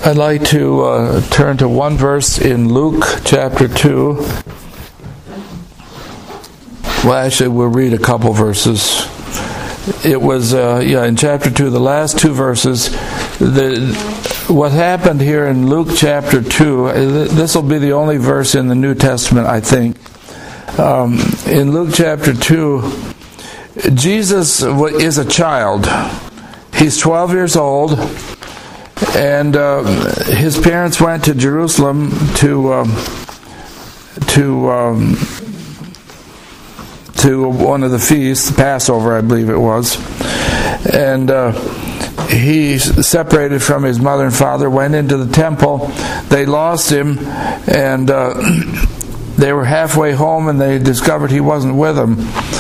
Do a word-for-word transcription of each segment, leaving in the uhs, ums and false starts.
I'd like to uh, turn to one verse in Luke chapter two. Well, actually, we'll read a couple verses. It was, uh, yeah, in chapter two, the last two verses. The, what happened here in Luke chapter two, this will be the only verse in the New Testament, I think. Um, in Luke chapter two, Jesus is a child. He's twelve years old. And uh, his parents went to Jerusalem to um, to um, to one of the feasts, Passover, I believe it was. And uh, he separated from his mother and father, went into the temple. They lost him, and uh, they were halfway home, and they discovered he wasn't with them.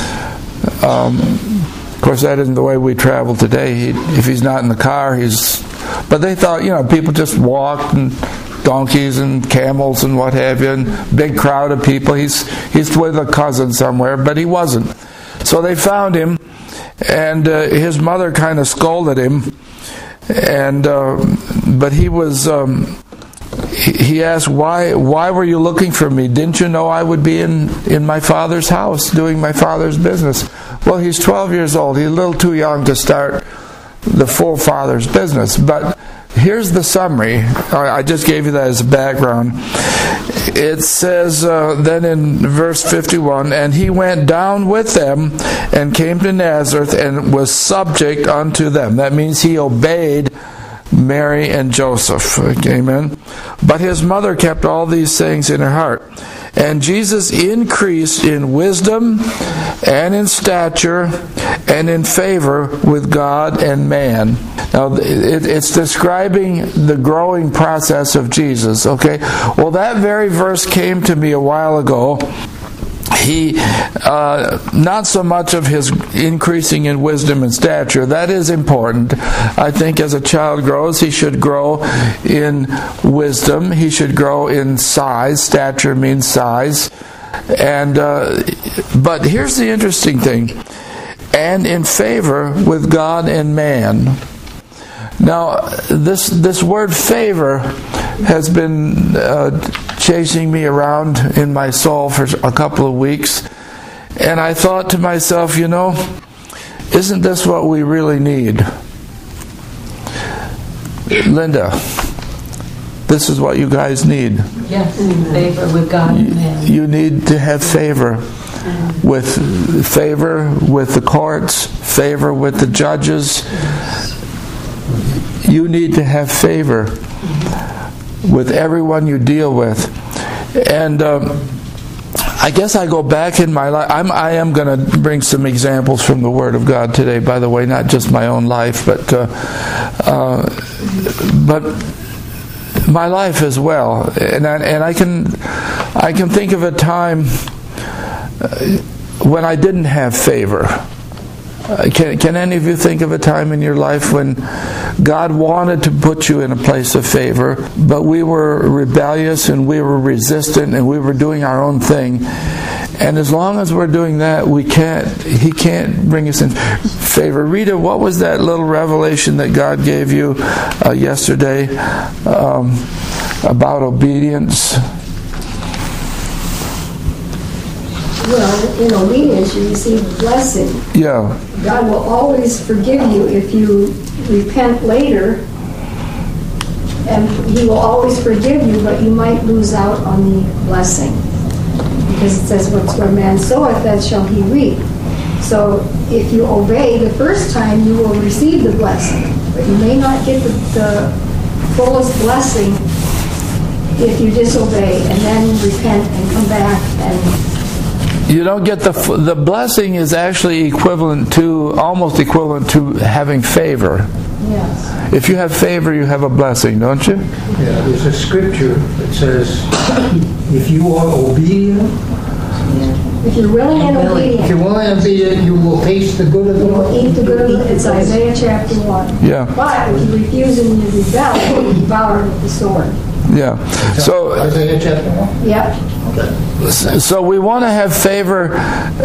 Um, of course, that isn't the way we travel today. He, if he's not in the car, he's... But they thought, you know, people just walked, and donkeys and camels and what have you, and big crowd of people. He's he's with a cousin somewhere, but he wasn't. So they found him, and uh, his mother kind of scolded him, and uh, but he was. Um, he, he asked, "Why? Why were you looking for me? Didn't you know I would be in in my father's house doing my father's business?" Well, he's twelve years old. He's a little too young to start the full father's business. But here's the summary. I just gave you that as a background. It says uh, then in verse fifty-one, and he went down with them and came to Nazareth and was subject unto them. That means he obeyed Mary and Joseph. Amen. But his mother kept all these things in her heart. And Jesus increased in wisdom and in stature and in favor with God and man. Now, it, it's describing the growing process of Jesus, okay? Well, that very verse came to me a while ago. He, uh, not so much of his increasing in wisdom and stature. That is important. I think as a child grows, he should grow in wisdom. He should grow in size. Stature means size. And uh, but here's the interesting thing. And in favor with God and man. Now, this this word favor has been uh, chasing me around in my soul for a couple of weeks. And I thought to myself, you know, isn't this what we really need? Linda, this is what you guys need. Yes, favor with God and man. You need to have favor. With favor with the courts, favor with the judges. You need to have favor with everyone you deal with. And um, I guess I go back in my life. I'm, I am going to bring some examples from the Word of God today, by the way, not just my own life, but uh, uh, but my life as well. And I, and I can I can think of a time when I didn't have favor. Uh, can, can any of you think of a time in your life when God wanted to put you in a place of favor, but we were rebellious and we were resistant and we were doing our own thing? And as long as we're doing that, we can't. He can't bring us in favor. Rita, what was that little revelation that God gave you uh, yesterday um, about obedience? Well, in obedience, you receive a blessing. Yeah. God will always forgive you if you repent later, and He will always forgive you, but you might lose out on the blessing. Because it says, what's where man soweth, that shall he reap. So if you obey the first time, you will receive the blessing. But you may not get the, the fullest blessing if you disobey and then repent and come back and... You don't get the the blessing is actually equivalent to, almost equivalent to having favor. Yes. If you have favor, you have a blessing, don't you? Yeah, there's a scripture that says, if you are obedient, if you're willing and if obedient, you're willing and obedient, you will taste the good of the you will Lord. eat the good of it. It's Isaiah chapter one. Yeah. But if you refuse and you rebel, you will be devoured with the sword. Yeah. So Isaiah chapter one? Yep. Okay. So we want to have favor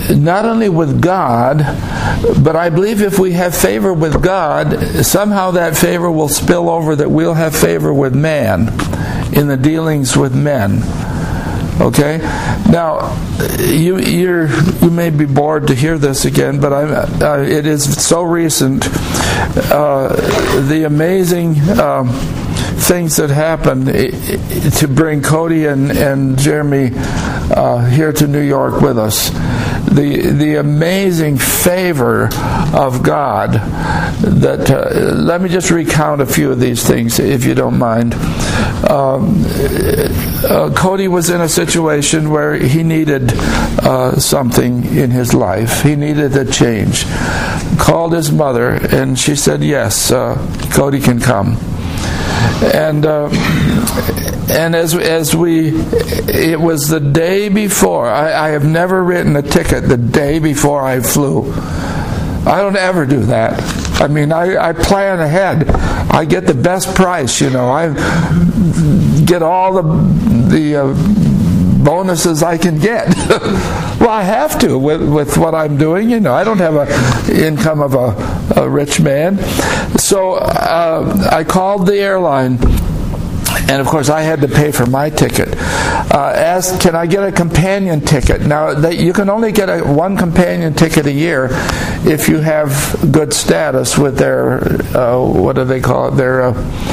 not only with God, but I believe if we have favor with God, somehow that favor will spill over that we'll have favor with man in the dealings with men. Okay? Now, you you're, you may be bored to hear this again, but I'm, uh, it is so recent. Uh, the amazing um, things that happened to bring Cody and, and Jeremy uh, here to New York with us. The the amazing favor of God that, uh, let me just recount a few of these things, if you don't mind. Um, uh, Cody was in a situation where he needed uh, something in his life. He needed a change. Called his mother, and she said, yes, uh, Cody can come. And uh, and as as we, it was the day before. I, I have never written a ticket the day before I flew. I don't ever do that. I mean, I, I plan ahead. I get the best price, you know. I get all the the uh, bonuses I can get. Well, I have to with, with what I'm doing. You know, I don't have a income of a, a rich man. So uh, I called the airline, and of course I had to pay for my ticket. Uh, asked, can I get a companion ticket? Now, they, you can only get a, one companion ticket a year if you have good status with their, uh, what do they call it? Their, uh,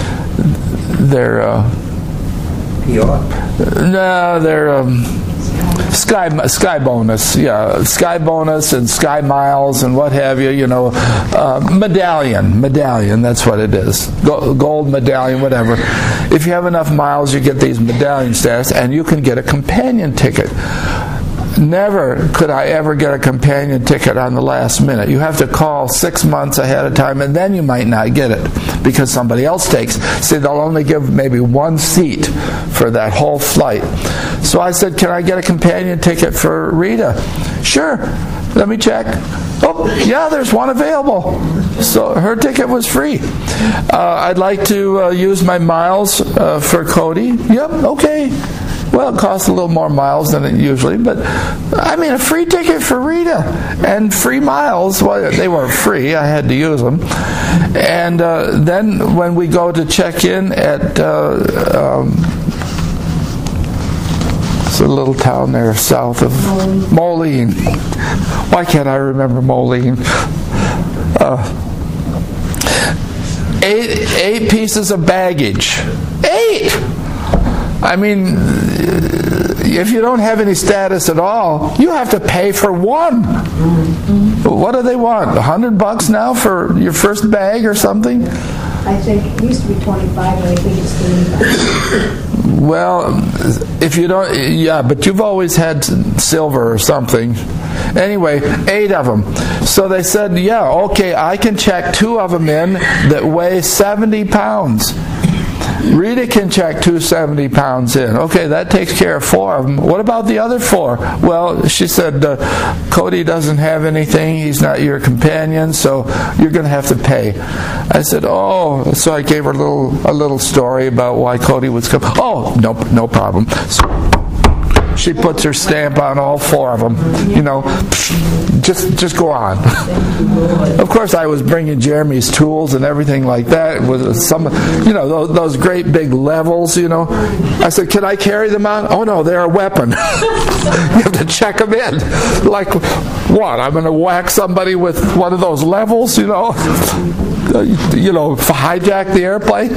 their, uh, P R? no, their, um, Sky Sky Bonus, yeah, Sky Bonus and Sky Miles and what have you, you know, uh, medallion, medallion, that's what it is, Go, gold medallion, whatever. If you have enough miles, you get these medallion status, and you can get a companion ticket. Never could I ever get a companion ticket on the last minute. You have to call six months ahead of time, and then you might not get it because somebody else takes. See, they'll only give maybe one seat for that whole flight. So I said, can I get a companion ticket for Rita? Sure. Let me check. Oh, yeah, there's one available. So her ticket was free. Uh, I'd like to uh, use my miles uh, for Cody. Yep, okay. Well, it costs a little more miles than it usually, but I mean, a free ticket for Rita and free miles. Well, they weren't free. I had to use them. And uh, then when we go to check in at uh, um, it's a little town there south of Moline. Why can't I remember Moline? Uh, eight eight pieces of baggage. Eight. I mean, if you don't have any status at all, you have to pay for one. What do they want? A hundred bucks now for your first bag or something? I think it used to be twenty-five, but I think it's thirty-five. Well, if you don't, yeah, but you've always had silver or something. Anyway, eight of them. So they said, yeah, okay, I can check two of them in that weigh seventy pounds. Rita can check two seventy pounds in. Okay, that takes care of four of them. What about the other four? Well, she said, uh, Cody doesn't have anything. He's not your companion, so you're going to have to pay. I said, oh, so I gave her a little a little story about why Cody was coming. Oh, no, no problem. So she puts her stamp on all four of them. You know, just just go on. Of course, I was bringing Jeremy's tools and everything like that. It was some, you know, those, those great big levels. You know, I said, "Can I carry them on?" Oh no, they're a weapon. You have to check them in. Like what? I'm going to whack somebody with one of those levels. You know, you know, hijack the airplane.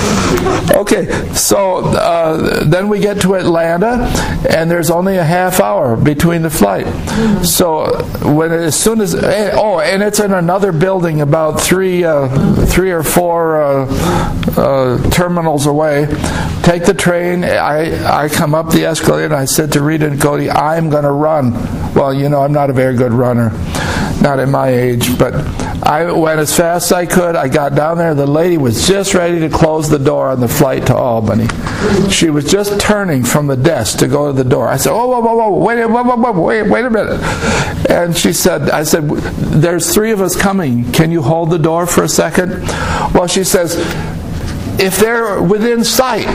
Okay, so uh, then we get to Atlanta, and there's only a half hour between the flight. So when as soon as oh, and it's in another building about three, uh, three or four uh, uh, terminals away. Take the train. I I come up the escalator, and I said to Rita and Cody, "I'm going to run." Well, you know, I'm not a very good runner, not at my age, but I went as fast as I could. I got down there. The lady was just ready to close the door on the flight to Albany. She was just turning from the desk to go to the door. I said, "Oh, whoa, whoa, whoa, wait, whoa, whoa, whoa, wait, wait a minute." And she said, "I said, there's three of us coming. Can you hold the door for a second?" Well, she says, "If they're within sight."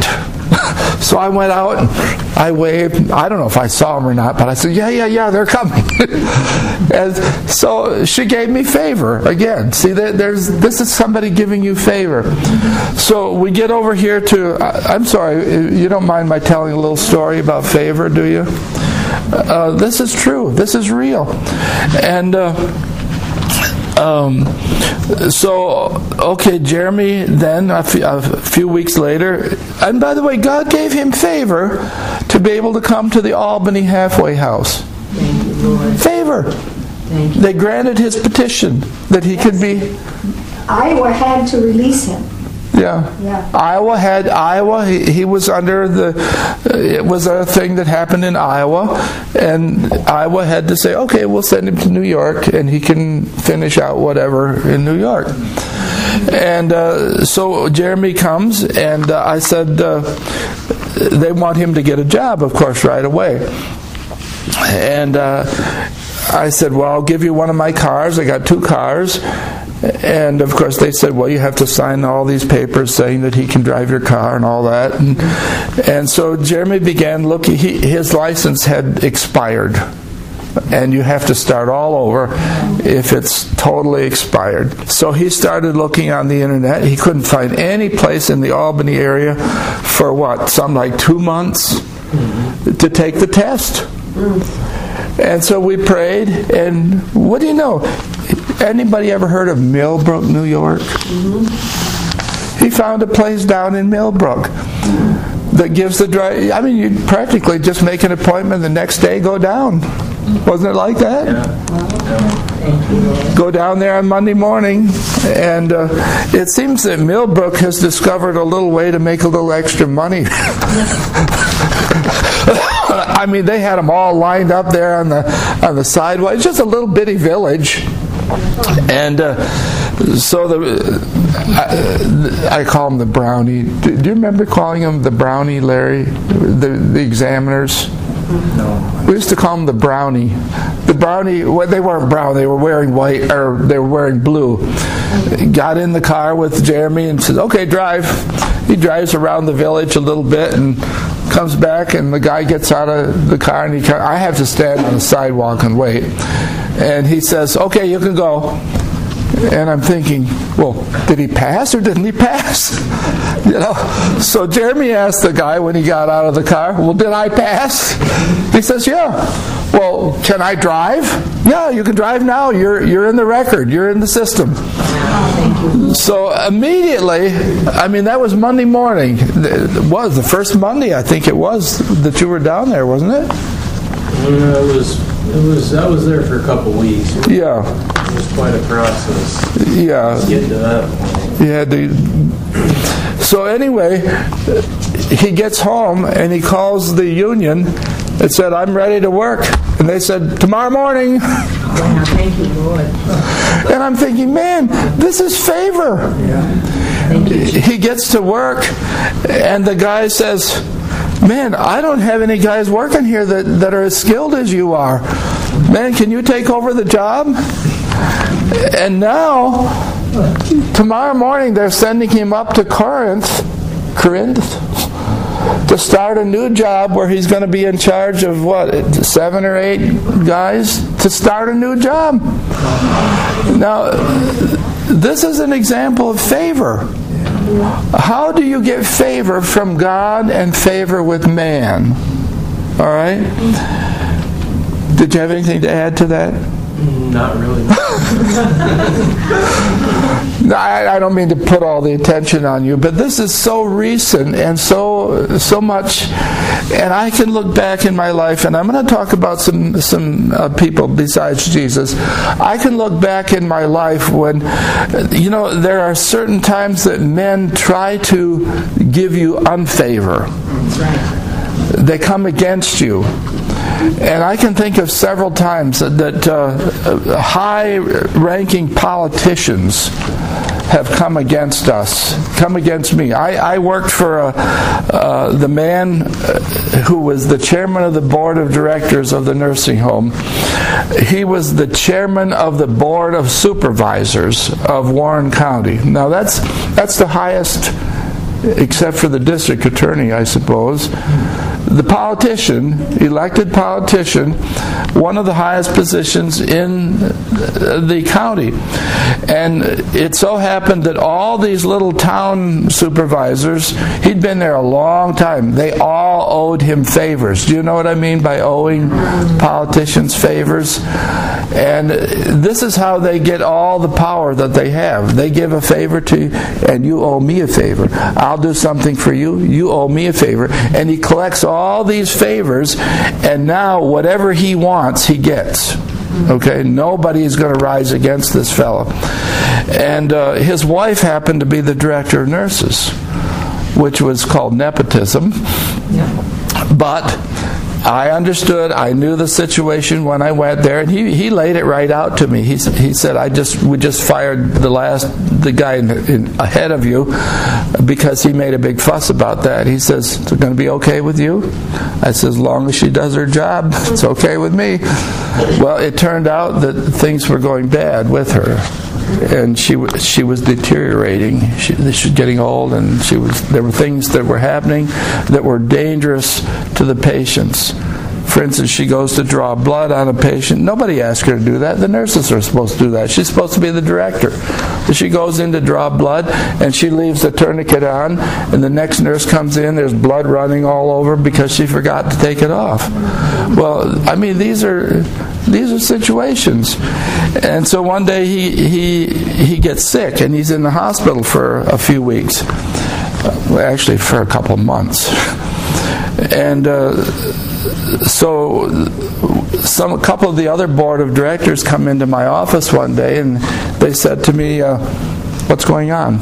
So I went out and I waved. I don't know if I saw them or not, but I said, yeah, yeah, yeah, they're coming. And so she gave me favor again. See, there's this is somebody giving you favor. So we get over here to, I'm sorry, you don't mind my telling a little story about favor, do you? Uh, this is true. This is real. And uh, um, so, okay, Jeremy then, a few, a few weeks later, and by the way, God gave him favor to be able to come to the Albany halfway house. Thank you, Lord. Favor. Thank you. They granted his petition that he could be... Iowa had to release him. Yeah. Yeah. Iowa had, Iowa, he, he was under the, uh, it was a thing that happened in Iowa, and Iowa had to say, okay, we'll send him to New York, and he can finish out whatever in New York. And uh, so Jeremy comes, and uh, I said, uh, they want him to get a job, of course, right away. And uh, I said, well, I'll give you one of my cars. I got two cars. And of course they said, well, you have to sign all these papers saying that he can drive your car and all that. And, and so Jeremy began looking. He, his license had expired. And you have to start all over if it's totally expired. So he started looking on the internet. He couldn't find any place in the Albany area for what, some like two months to take the test. And so we prayed, and what do you know? Anybody ever heard of Millbrook, New York? Mm-hmm. He found a place down in Millbrook that gives the drive. I mean, you practically just make an appointment the next day, go down. Wasn't it like that? Yeah. Go down there on Monday morning, and uh, it seems that Millbrook has discovered a little way to make a little extra money. I mean, they had them all lined up there on the on the sidewalk. It's just a little bitty village. And uh, so the I, I call them the brownie. Do, do you remember calling them the brownie, Larry? The the examiners. No. We used to call them the brownie. The brownie. Well, they weren't brown. They were wearing white, or they were wearing blue. Got in the car with Jeremy and said, "Okay, drive." He drives around the village a little bit and comes back, and the guy gets out of the car, and he. I have to stand on the sidewalk and wait. And he says, "Okay, you can go." And I'm thinking, well, did he pass or didn't he pass? You know. So Jeremy asked the guy when he got out of the car, "Well, did I pass?" He says, "Yeah." "Well, can I drive?" "Yeah, you can drive now. You're you're in the record. You're in the system." So immediately, I mean, that was Monday morning. It was the first Monday, I think it was, that you were down there, wasn't it? Uh, it was. It was. I was there for a couple weeks. Yeah. It was quite a process. Yeah. Getting to that point. Yeah. The, so anyway, he gets home and he calls the union and said, "I'm ready to work." And they said, "Tomorrow morning." Wow, thank you, Lord. And I'm thinking, man, this is favor. Yeah. Thank you. He gets to work, and the guy says, "Man, I don't have any guys working here that, that are as skilled as you are. Man, can you take over the job?" And now, tomorrow morning, they're sending him up to Corinth, Corinth, to start a new job where he's going to be in charge of, what, seven or eight guys to start a new job. Now, this is an example of favor. How do you get favor from God and favor with man? All right? Did you have anything to add to that? Not really. I, I don't mean to put all the attention on you, but this is so recent and so so much, and I can look back in my life, and I'm going to talk about some some uh, people besides Jesus. I can look back in my life when, you know, there are certain times that men try to give you unfavor. That's right. They come against you. And I can think of several times that uh, high-ranking politicians have come against us, come against me. I, I worked for uh, uh, the man who was the chairman of the board of directors of the nursing home. He was the chairman of the board of supervisors of Warren County. Now that's that's the highest except for the district attorney, I suppose. The politician, elected politician, one of the highest positions in the county. And it so happened that all these little town supervisors, he'd been there a long time, they all owed him favors. Do you know what I mean by owing politicians favors? And this is how they get all the power that they have. They give a favor to you, and you owe me a favor. I'll do something for you, you owe me a favor. And he collects all these favors, and now whatever he wants, he gets. Okay, nobody is going to rise against this fellow. And uh, his wife happened to be the director of nurses, which was called nepotism. But I understood, I knew the situation when I went there, and he, he laid it right out to me. He, he said, I just we just fired the last the guy in, in, ahead of you because he made a big fuss about that. He says, is it going to be okay with you? I said, as long as she does her job, it's okay with me. Well, it turned out that things were going bad with her. And she she was deteriorating. She, she was getting old, and she was. There were things that were happening that were dangerous to the patients. For instance, she goes to draw blood on a patient. Nobody asked her to do that. The nurses are supposed to do that. She's supposed to be the director. She goes in to draw blood, and she leaves the tourniquet on, and the next nurse comes in, there's blood running all over because she forgot to take it off. Well, I mean, these are these are situations. And so one day he he he gets sick, and he's in the hospital for a few weeks. Well, actually, for a couple of months. And uh, so some a couple of the other board of directors come into my office one day, and they said to me, uh, what's going on?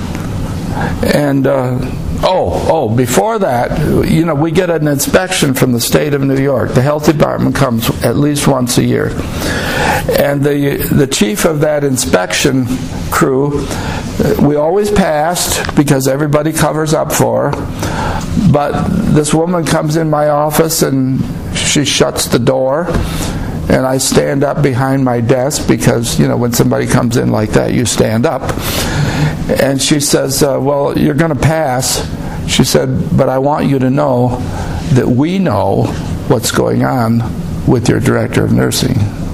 And uh, oh, oh, before that, you know, we get an inspection from the state of New York. The health department comes at least once a year. And the the chief of that inspection crew, we always passed because everybody covers up for her. But this woman comes in my office and she shuts the door, and I stand up behind my desk because, you know, when somebody comes in like that, you stand up. And she says, uh, well, you're going to pass. She said, but I want you to know that we know what's going on with your director of nursing.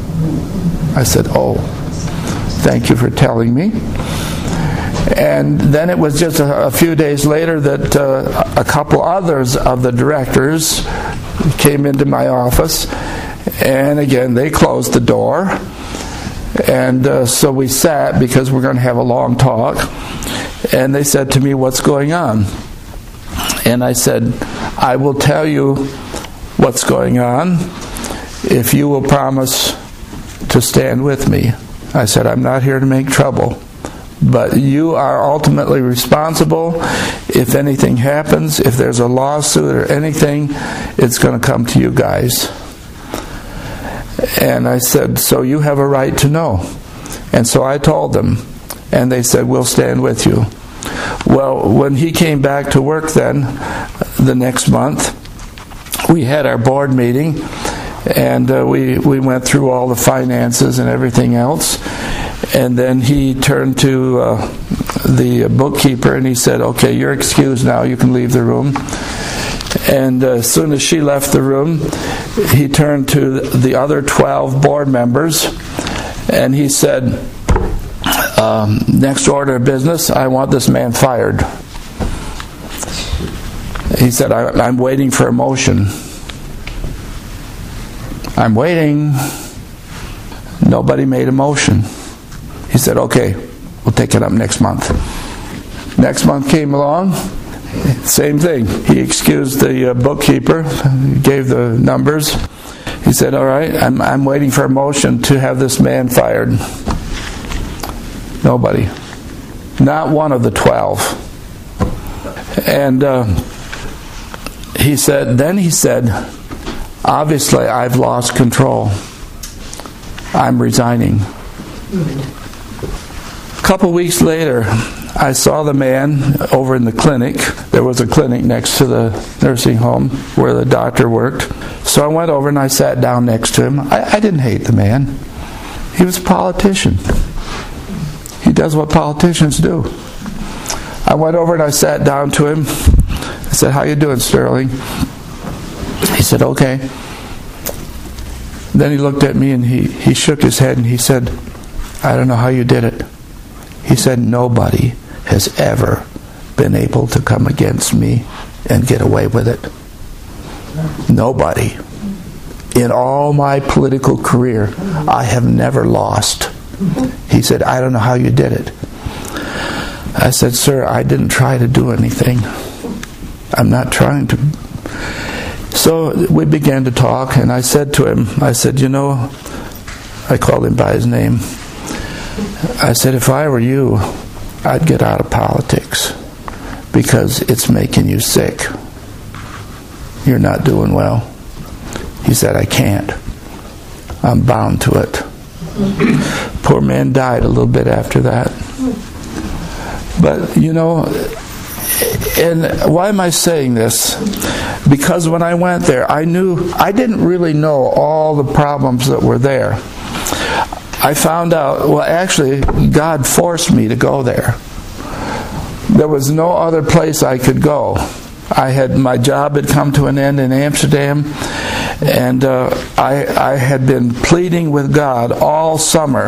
I said, oh, thank you for telling me. And then it was just a, a few days later that uh, a couple others of the directors came into my office, and again they closed the door, and uh, so we sat because we're going to have a long talk, and they said to me, what's going on? And I said, I will tell you what's going on if you will promise to stand with me. I said, I'm not here to make trouble, but you are ultimately responsible. If anything happens, if there's a lawsuit or anything, it's going to come to you guys. And I said, so you have a right to know. And so I told them, and they said, we'll stand with you. Well, when he came back to work then, the next month, we had our board meeting, and uh, we, we went through all the finances and everything else. And then he turned to uh, the bookkeeper and he said, okay, you're excused now, you can leave the room. And uh, as soon as she left the room, he turned to the other twelve board members and he said, um, next order of business, I want this man fired. He said, I, I'm waiting for a motion. I'm waiting. Nobody made a motion. He said, okay, we'll take it up next month. Next month came along, same thing. He excused the uh, bookkeeper, gave the numbers. He said, all right, I'm, I'm waiting for a motion to have this man fired. Nobody. Not one of the twelve. And uh, he said, then he said, obviously I've lost control. I'm resigning. A couple weeks later, I saw the man over in the clinic. There was a clinic next to the nursing home where the doctor worked. So I went over and I sat down next to him. I, I didn't hate the man. He was a politician. He does what politicians do. I I went over and I sat down to him. I said, "How you doing, Sterling?" He said, "Okay." Then he looked at me and he, he shook his head and he said, "I don't know how you did it." He said, "Nobody has ever been able to come against me and get away with it. Nobody. In all my political career, I have never lost." He said, "I don't know how you did it." I said, "Sir, I didn't try to do anything. I'm not trying to." So we began to talk, and I said to him, I said, "You know," I called him by his name. I said, "If I were you, I'd get out of politics because it's making you sick. You're not doing well." He said, "I can't. I'm bound to it." Poor man died a little bit after that. But, you know, and why am I saying this? Because when I went there, I knew, I didn't really know all the problems that were there. I found out, well, actually, God forced me to go there. There was no other place I could go. I had, my job had come to an end in Amsterdam, and uh, I, I had been pleading with God all summer.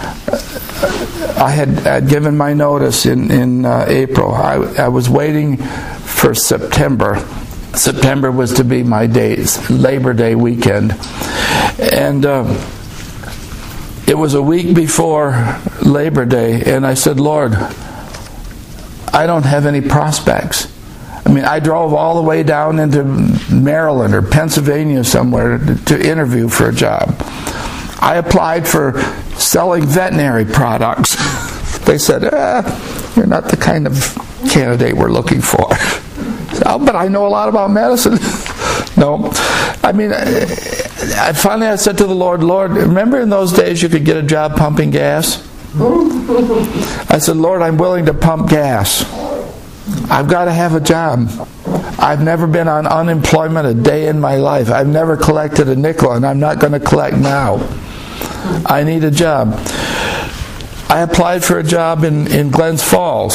I had I'd given my notice in, in uh, April. I, I was waiting for September. September was to be my days, Labor Day weekend. And uh, it was a week before Labor Day, and I said, "Lord, I don't have any prospects." I mean, I drove all the way down into Maryland or Pennsylvania somewhere to, to interview for a job. I applied for selling veterinary products. They said, eh, "You're not the kind of candidate we're looking for." "Oh, but I know a lot about medicine." No. I mean, I, finally I said to the Lord, "Lord, remember in those days you could get a job pumping gas?" I said, "Lord, I'm willing to pump gas. I've got to have a job. I've never been on unemployment a day in my life. I've never collected a nickel, and I'm not going to collect now. I need a job." I applied for a job in, in Glens Falls.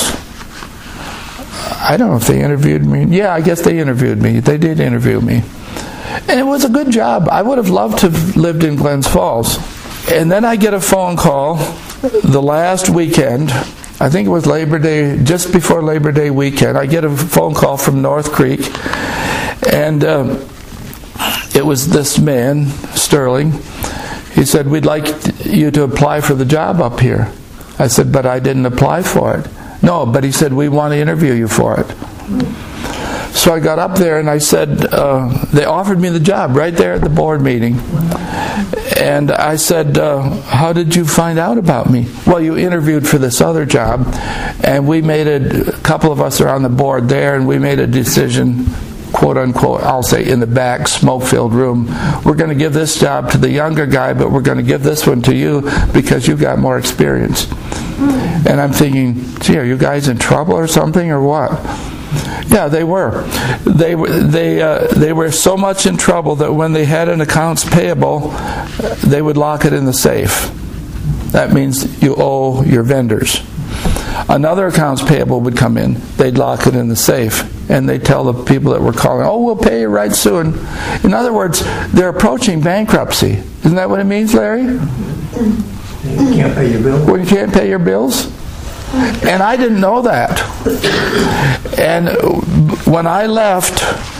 I don't know if they interviewed me. Yeah, I guess they interviewed me. They did interview me. And it was a good job. I would have loved to have lived in Glens Falls. And then I get a phone call the last weekend. I think it was Labor Day, just before Labor Day weekend. I get a phone call from North Creek, and uh, it was this man, Sterling. He said, "We'd like you to apply for the job up here." I said, "But I didn't apply for it." "No, but," he said, "we want to interview you for it." So I got up there and I said, uh, they offered me the job right there at the board meeting. And I said, uh, "How did you find out about me?" "Well, you interviewed for this other job, and we made a, a couple of us are on the board there, and we made a decision, quote unquote, I'll say in the back, smoke-filled room. We're going to give this job to the younger guy, but we're going to give this one to you because you've got more experience." And I'm thinking, gee, are you guys in trouble or something or what? Yeah, they were. They were they uh, they were so much in trouble that when they had an accounts payable, they would lock it in the safe. That means you owe your vendors. Another accounts payable would come in. They'd lock it in the safe, and they'd tell the people that were calling, "Oh, we'll pay you right soon." In other words, they're approaching bankruptcy. Isn't that what it means, Larry? You can't pay your bills. When you can't pay your bills? And I didn't know that. And when I left,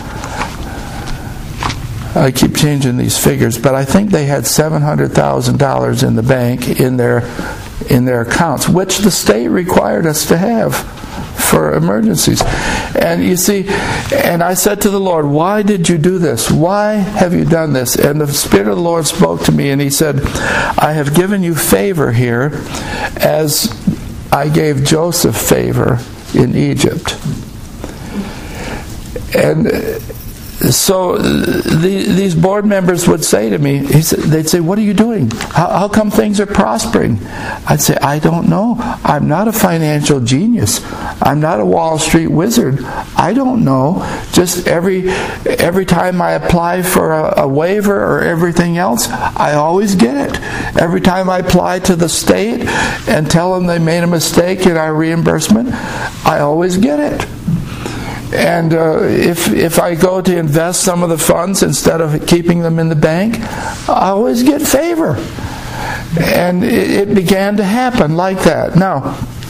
I keep changing these figures, but I think they had seven hundred thousand dollars in the bank in their in their accounts, which the state required us to have for emergencies. And you see, and I said to the Lord, "Why did you do this? Why have you done this?" And the Spirit of the Lord spoke to me and He said, "I have given you favor here as I gave Joseph favor in Egypt." And so the, these board members would say to me, he said, they'd say, "What are you doing? How, how come things are prospering?" I'd say, "I don't know. I'm not a financial genius. I'm not a Wall Street wizard. I don't know. Just every every time I apply for a, a waiver or everything else, I always get it. Every time I apply to the state and tell them they made a mistake in our reimbursement, I always get it. And uh, if if I go to invest some of the funds instead of keeping them in the bank, I always get favor." And it, it began to happen like that. Now,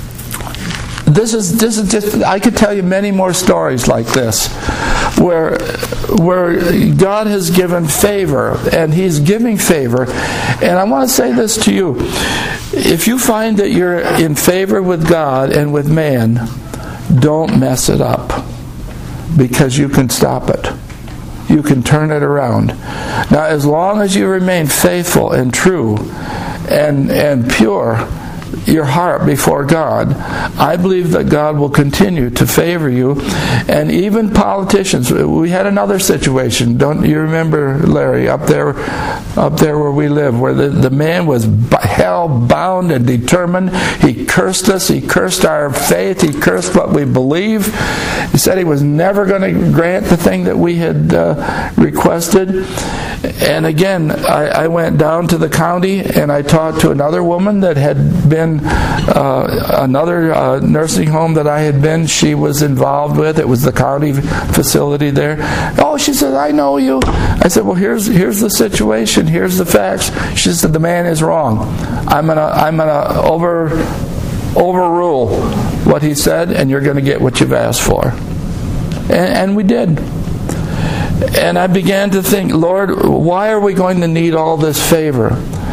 this is this is just, I could tell you many more stories like this, where where God has given favor, and He's giving favor. And I want to say this to you: if you find that you're in favor with God and with man, don't mess it up, because you can stop it. You can turn it around. Now, as long as you remain faithful and true and and pure, your heart before God, I believe that God will continue to favor you. And even politicians, we had another situation, don't you remember, Larry, up there up there where we live, where the, the man was hell bound and determined. He cursed us, he cursed our faith, he cursed what we believe. He said he was never going to grant the thing that we had uh, requested. And again, I, I went down to the county and I talked to another woman that had been uh, another uh, nursing home that I had been, she was involved with. It was the county facility there. Oh, she said, "I know you." I said, "Well, here's here's the situation. Here's the facts." She said, "The man is wrong. I'm gonna I'm gonna over overrule what he said, and you're going to get what you've asked for." And, and we did. And I began to think, Lord, why are we going to need all this favor?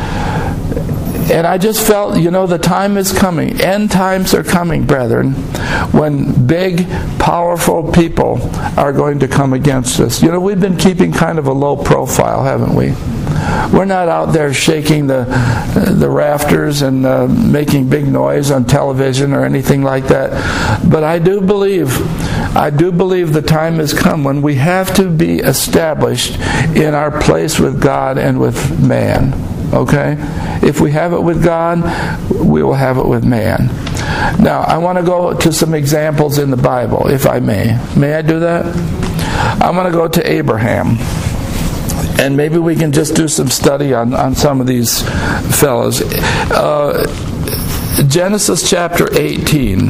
And I just felt, you know, the time is coming. End times are coming, brethren, when big, powerful people are going to come against us. You know, we've been keeping kind of a low profile, haven't we? We're not out there shaking the the rafters and uh, making big noise on television or anything like that. But I do believe, I do believe the time has come when we have to be established in our place with God and with man. Okay? If we have it with God, we will have it with man. Now, I want to go to some examples in the Bible, if I may. May I do that? I'm going to go to Abraham. And maybe we can just do some study on, on some of these fellows. Uh, Genesis chapter eighteen.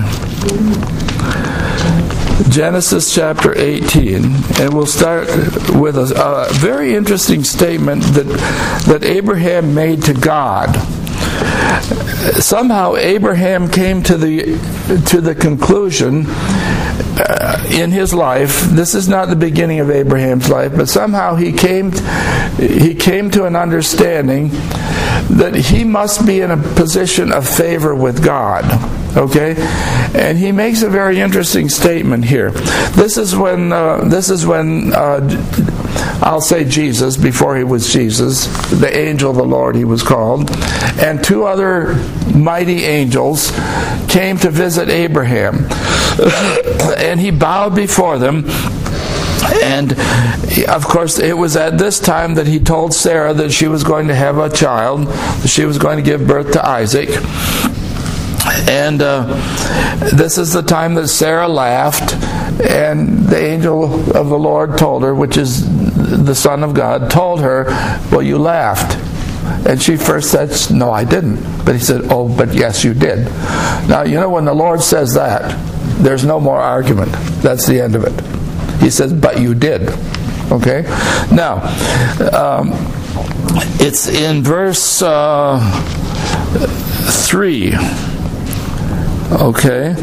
Genesis chapter eighteen, and we'll start with a, a very interesting statement that that Abraham made to God. Somehow Abraham came to the to the conclusion uh, in his life. This is not the beginning of Abraham's life, but somehow he came he came to an understanding that he must be in a position of favor with God. Okay, and he makes a very interesting statement here. This is when uh, this is when uh, I'll say Jesus, before he was Jesus, the angel of the Lord he was called, and two other mighty angels came to visit Abraham, and he bowed before them. And of course, it was at this time that he told Sarah that she was going to have a child, that she was going to give birth to Isaac. And uh, this is the time that Sarah laughed, and the angel of the Lord told her, which is the Son of God, told her, "Well, you laughed." And she first said, "No, I didn't." But he said, "Oh, but yes, you did." Now, you know, when the Lord says that, there's no more argument. That's the end of it. He says, "But you did." Okay? Now, um, it's in verse uh, three. Okay.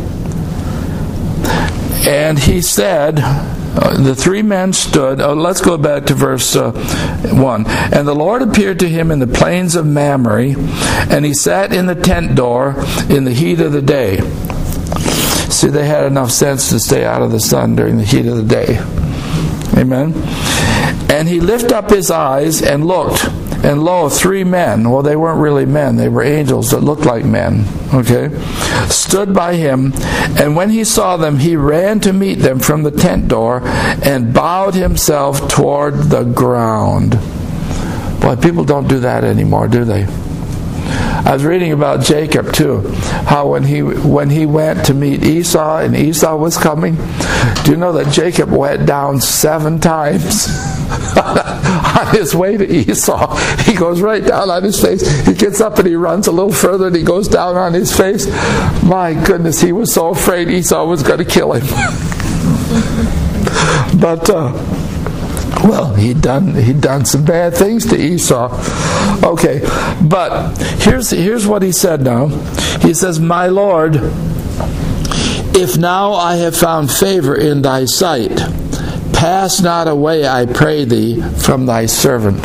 And he said, uh, the three men stood. Oh, let's go back to verse uh, one. And the Lord appeared to him in the plains of Mamre, and he sat in the tent door in the heat of the day. See, they had enough sense to stay out of the sun during the heat of the day. Amen. And he lifted up his eyes and looked, And lo, three men, well, they weren't really men, they were angels that looked like men, okay, stood by him. And when he saw them, he ran to meet them from the tent door and bowed himself toward the ground. Boy, people don't do that anymore, do they? I was reading about Jacob too, how when he when he went to meet Esau and Esau was coming, do you know that Jacob went down seven times on his way to Esau? He goes right down on his face. He gets up and he runs a little further and he goes down on his face. My goodness, he was so afraid Esau was going to kill him. But uh, well, he'd done he'd done some bad things to Esau. Okay, but here's here's what he said now. He says, "My Lord, if now I have found favor in thy sight, pass not away, I pray thee, from thy servant."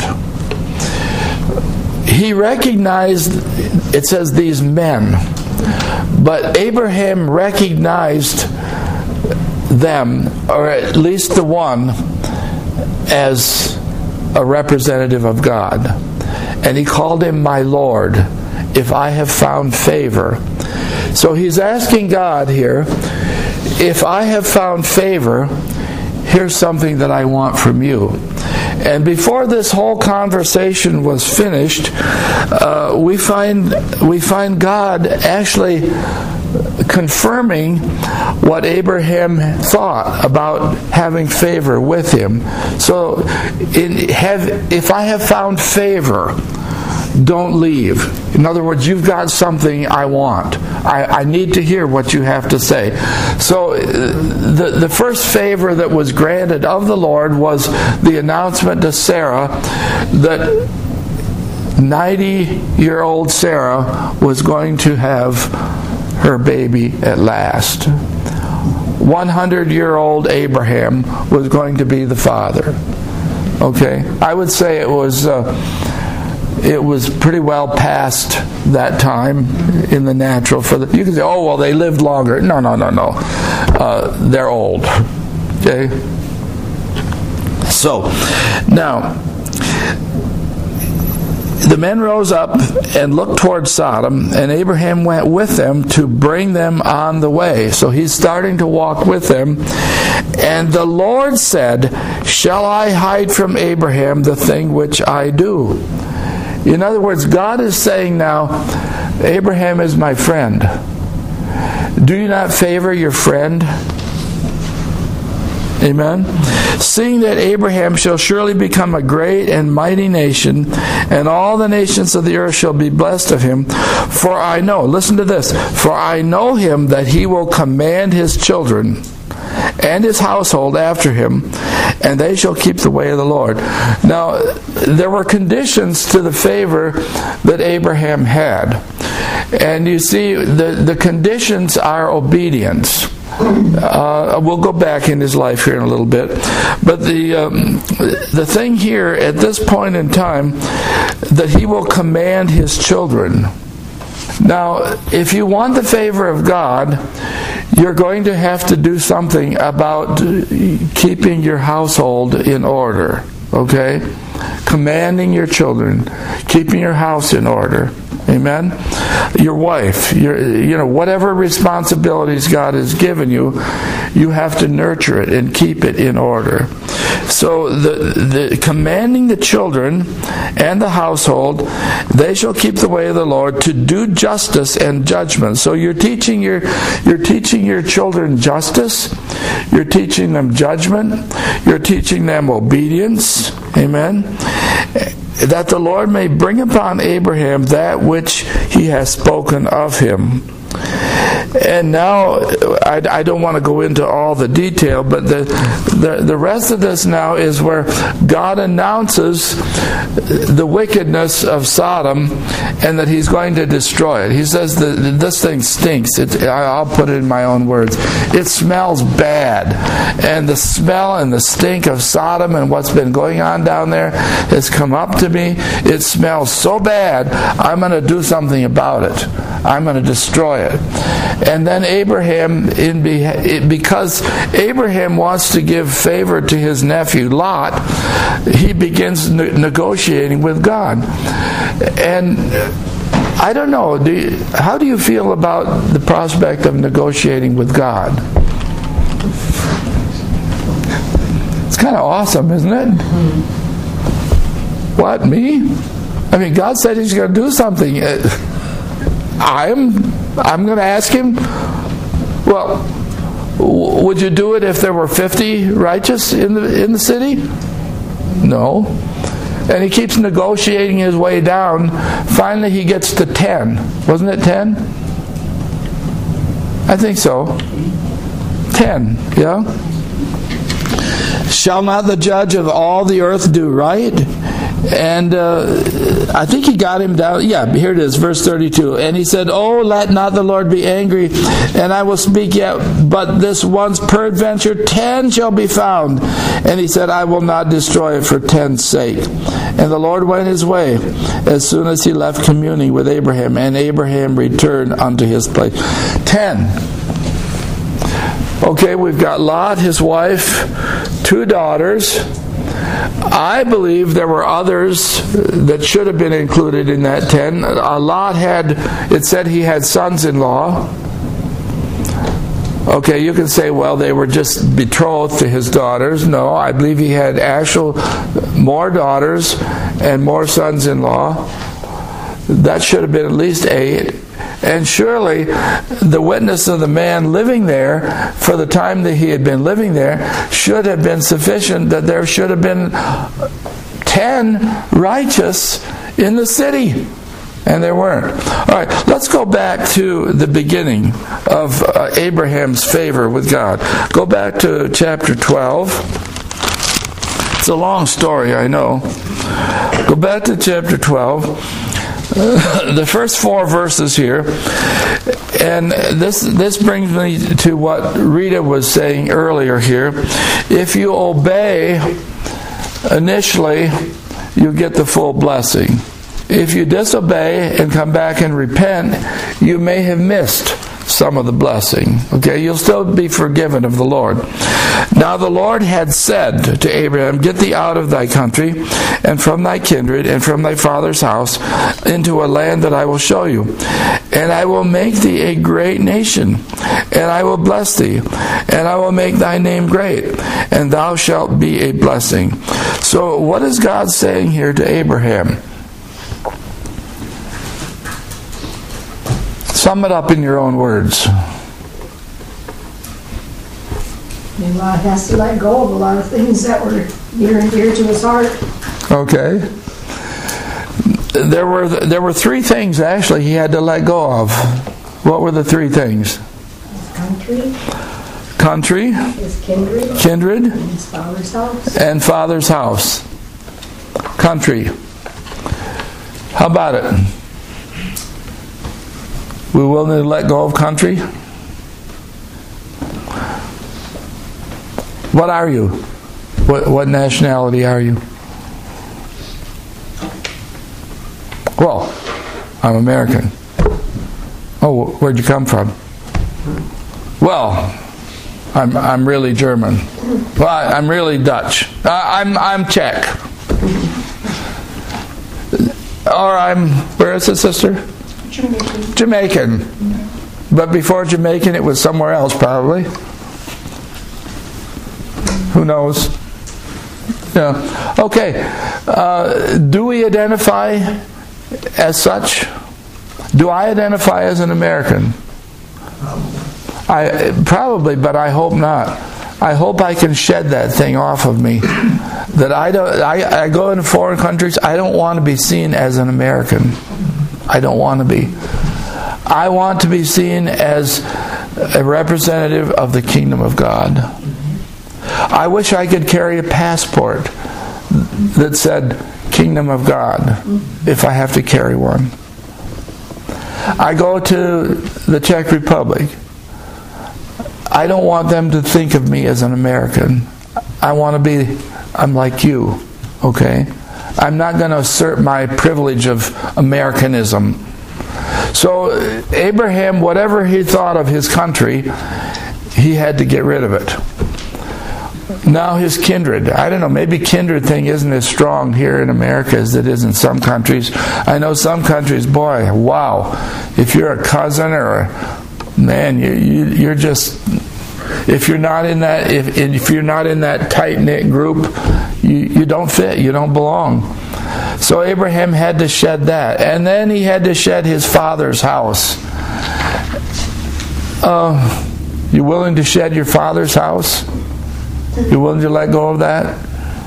He recognized, it says, these men, but Abraham recognized them, or at least the one, as a representative of God. And he called him my Lord, if I have found favor. So he's asking God here, if I have found favor, here's something that I want from you. And before this whole conversation was finished, uh, we find we find God actually confirming what Abraham thought about having favor with him. So, in, have, if I have found favor, don't leave. In other words, you've got something I want. I, I need to hear what you have to say. So the, the first favor that was granted of the Lord was the announcement to Sarah that ninety-year-old Sarah was going to have her baby at last. one hundred-year-old Abraham was going to be the father. Okay? I would say it was... Uh, It was pretty well past that time in the natural. For the, you can say, oh, well, they lived longer. No, no, no, no. Uh, they're old. Okay? So, now, the men rose up and looked toward Sodom, and Abraham went with them to bring them on the way. So he's starting to walk with them. And the Lord said, shall I hide from Abraham the thing which I do? In other words, God is saying now, Abraham is my friend. Do you not favor your friend? Amen? Seeing that Abraham shall surely become a great and mighty nation, and all the nations of the earth shall be blessed of him. For I know, listen to this, for I know him that he will command his children and his household after him, and they shall keep the way of the Lord. Now, there were conditions to the favor that Abraham had. And you see, the, the conditions are obedience. Uh, we'll go back in his life here in a little bit. But the, um, the thing here, at this point in time, that he will command his children. Now, if you want the favor of God, you're going to have to do something about keeping your household in order, okay? Commanding your children, keeping your house in order. Amen? Your wife, your, you know, whatever responsibilities God has given you, you have to nurture it and keep it in order. So the, the commanding the children and the household, they shall keep the way of the Lord to do justice and judgment. So you're teaching your you're teaching your children justice, you're teaching them judgment, you're teaching them obedience. Amen. That the Lord may bring upon Abraham that which he has spoken of him. And now, I, I don't want to go into all the detail, but the, the the rest of this now is where God announces the wickedness of Sodom and that he's going to destroy it. He says that this thing stinks. It, I'll put it in my own words. It smells bad. And the smell and the stink of Sodom and what's been going on down there has come up to me. It smells so bad, I'm going to do something about it. I'm going to destroy it. And then Abraham, in be, because Abraham wants to give favor to his nephew Lot, he begins ne- negotiating with God. And I don't know, do you, how do you feel about the prospect of negotiating with God? It's kind of awesome, isn't it? What, me? I mean, God said He's going to do something. I'm, I'm going to ask Him, well, w- would you do it if there were fifty righteous in the in the city? No. And he keeps negotiating his way down. Finally, he gets to ten. Wasn't it ten? I think so. Ten, yeah? Shall not the judge of all the earth do right? And uh, I think he got him down. Yeah, here it is, verse thirty-two. And he said, Oh, let not the Lord be angry, and I will speak yet, but this once peradventure ten shall be found. And he said, I will not destroy it for ten's sake. And the Lord went his way as soon as he left communing with Abraham, and Abraham returned unto his place. Ten. Okay, we've got Lot, his wife, two daughters. I believe there were others that should have been included in that ten. Lot had, it said he had sons-in-law. Okay, you can say, well, they were just betrothed to his daughters. No, I believe he had actual more daughters and more sons-in-law. That should have been at least eight. And surely the witness of the man living there for the time that he had been living there should have been sufficient that there should have been ten righteous in the city. And there weren't. All right, let's go back to the beginning of uh, Abraham's favor with God. Go back to chapter twelve. It's a long story, I know. Go back to chapter twelve. Uh, the first four verses here, and this this brings me to what Rita was saying earlier here. If you obey initially, you get the full blessing. If you disobey and come back and repent, you may have missed some of the blessing. Okay, you'll still be forgiven of the Lord. Now the Lord had said to Abraham, Get thee out of thy country, and from thy kindred, and from thy father's house, into a land that I will show you. And I will make thee a great nation, and I will bless thee, and I will make thy name great, and thou shalt be a blessing. So what is God saying here to Abraham? Sum it up in your own words. Lot has to let go of a lot of things that were near and dear to his heart. Okay. There were there were three things actually he had to let go of. What were the three things? His country. Country. His kindred. Kindred. And his father's house. And father's house. Country. How about it? We willing to let go of country? What are you? What, what nationality are you? Well, I'm American. Oh, where'd you come from? Well, I'm I'm really German. Well, I, I'm really Dutch. Uh, I'm I'm Czech. Or I'm, where is it, sister? Jamaican. Jamaican. But before Jamaican, it was somewhere else, probably. Who knows? Yeah. Okay. Uh, do we identify as such? Do I identify as an American? I probably, but I hope not. I hope I can shed that thing off of me. That I don't. I, I go into foreign countries. I don't want to be seen as an American. I don't want to be. I want to be seen as a representative of the kingdom of God. I wish I could carry a passport that said Kingdom of God if I have to carry one. I go to the Czech Republic. I don't want them to think of me as an American. I want to be, I'm like you, okay? I'm not going to assert my privilege of Americanism. So Abraham, whatever he thought of his country, he had to get rid of it. Now his kindred, I don't know, maybe kindred thing isn't as strong here in America as it is in some countries. I know some countries, boy, wow, if you're a cousin or a man, you, you, you're just, if you're not in that, if, if you're not in that tight-knit group, you, you don't fit, you don't belong. So Abraham had to shed that. And then he had to shed his father's house. Uh, you willing to shed your father's house? You willing to let go of that?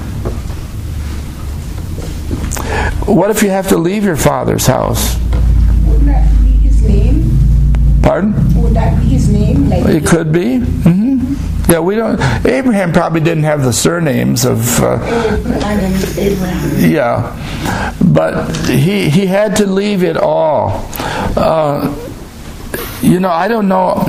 What if you have to leave your father's house? Would that be his name? Pardon? Would that be his name? Like It could be. Mm-hmm. Yeah, we don't. Abraham probably didn't have the surnames of. Uh, Abraham. yeah, but he he had to leave it all. Uh, you know, I don't know.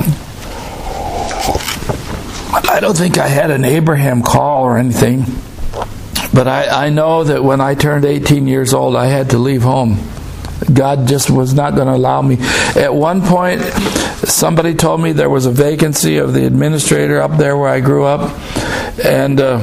I don't think I had an Abraham call or anything, but I, I know that when I turned eighteen years old, I had to leave home. God just was not going to allow me. At one point, somebody told me there was a vacancy of the administrator up there where I grew up, and uh,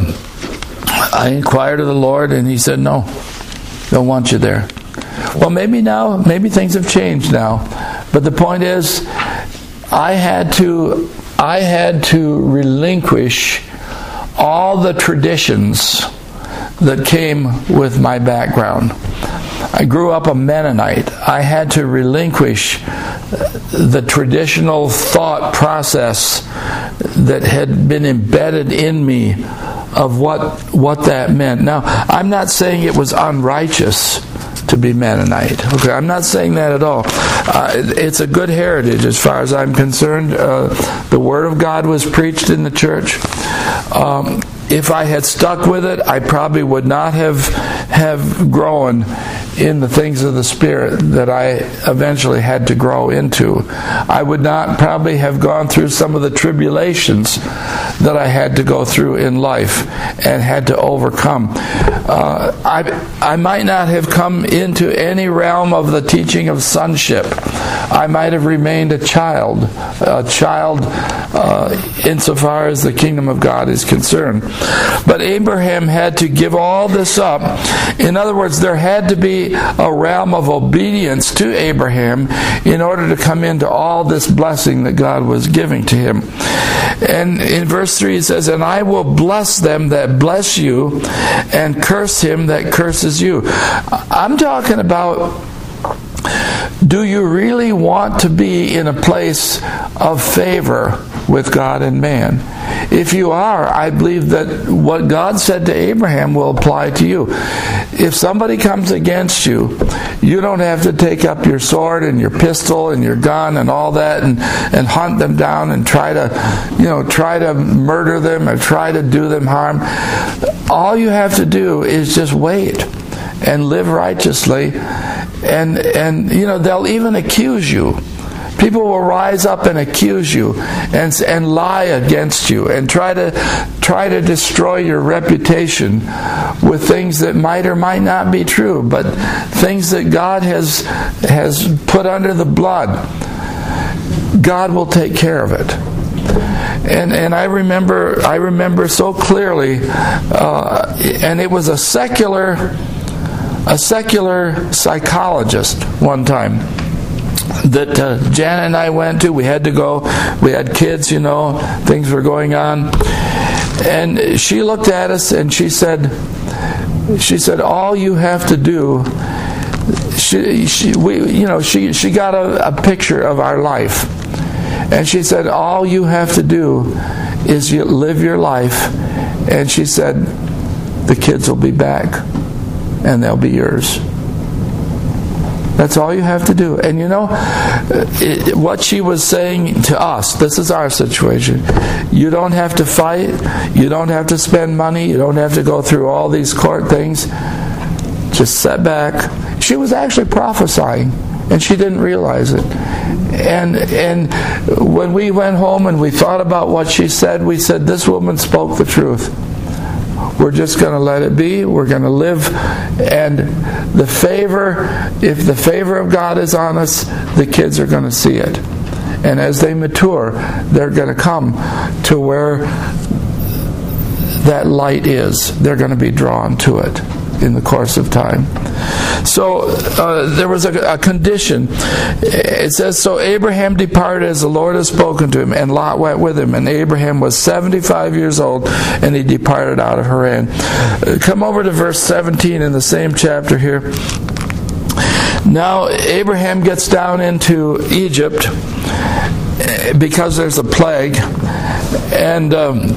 I inquired of the Lord, and He said, no, don't want you there. Well, maybe now, maybe things have changed now, but the point is, I had to, I had to relinquish all the traditions that came with my background. I grew up a Mennonite. I had to relinquish the traditional thought process that had been embedded in me of what what that meant. Now, I'm not saying it was unrighteous to be Mennonite. Okay, I'm not saying that at all. Uh, it's a good heritage as far as I'm concerned. Uh, the Word of God was preached in the church. Um, if I had stuck with it, I probably would not have have grown in the things of the Spirit that I eventually had to grow into. I would not probably have gone through some of the tribulations that I had to go through in life and had to overcome. Uh, I, I might not have come into any realm of the teaching of sonship. I might have remained a child, a child uh, insofar as the kingdom of God is concerned. But Abraham had to give all this up. In other words, there had to be a realm of obedience to Abraham in order to come into all this blessing that God was giving to him. And in verse three it says, and I will bless them that bless you, and curse him that curses you. I'm talking about, do you really want to be in a place of favor with God and man? If you are, I believe that what God said to Abraham will apply to you. If somebody comes against you, you don't have to take up your sword and your pistol and your gun and all that and, and hunt them down and try to, you know, try to murder them or try to do them harm. All you have to do is just wait and live righteously, and and you know, they'll even accuse you. People will rise up and accuse you and and lie against you and try to try to destroy your reputation with things that might or might not be true, but things that God has has put under the blood. God will take care of it. And and I remember I remember so clearly, uh, and it was a secular a secular psychologist one time that uh, Jan and I went to. We had to go. We had kids, you know, things were going on. And she looked at us and she said, she said, all you have to do, she, she, we, you know, she, she got a, a picture of our life. And she said, all you have to do is you live your life. And she said, the kids will be back and they'll be yours. That's all you have to do. And you know, it, what she was saying to us, this is our situation. You don't have to fight. You don't have to spend money. You don't have to go through all these court things. Just sit back. She was actually prophesying, and she didn't realize it. And and when we went home and we thought about what she said, we said, this woman spoke the truth. We're just going to let it be. We're going to live. And the favor, if the favor of God is on us, the kids are going to see it. And as they mature, they're going to come to where that light is. They're going to be drawn to it in the course of time. So uh, there was a, a condition. It says, so Abraham departed as the Lord had spoken to him, and Lot went with him. And Abraham was seventy-five years old, and he departed out of Haran. Uh, come over to verse seventeen in the same chapter here. Now Abraham gets down into Egypt because there's a plague, and um,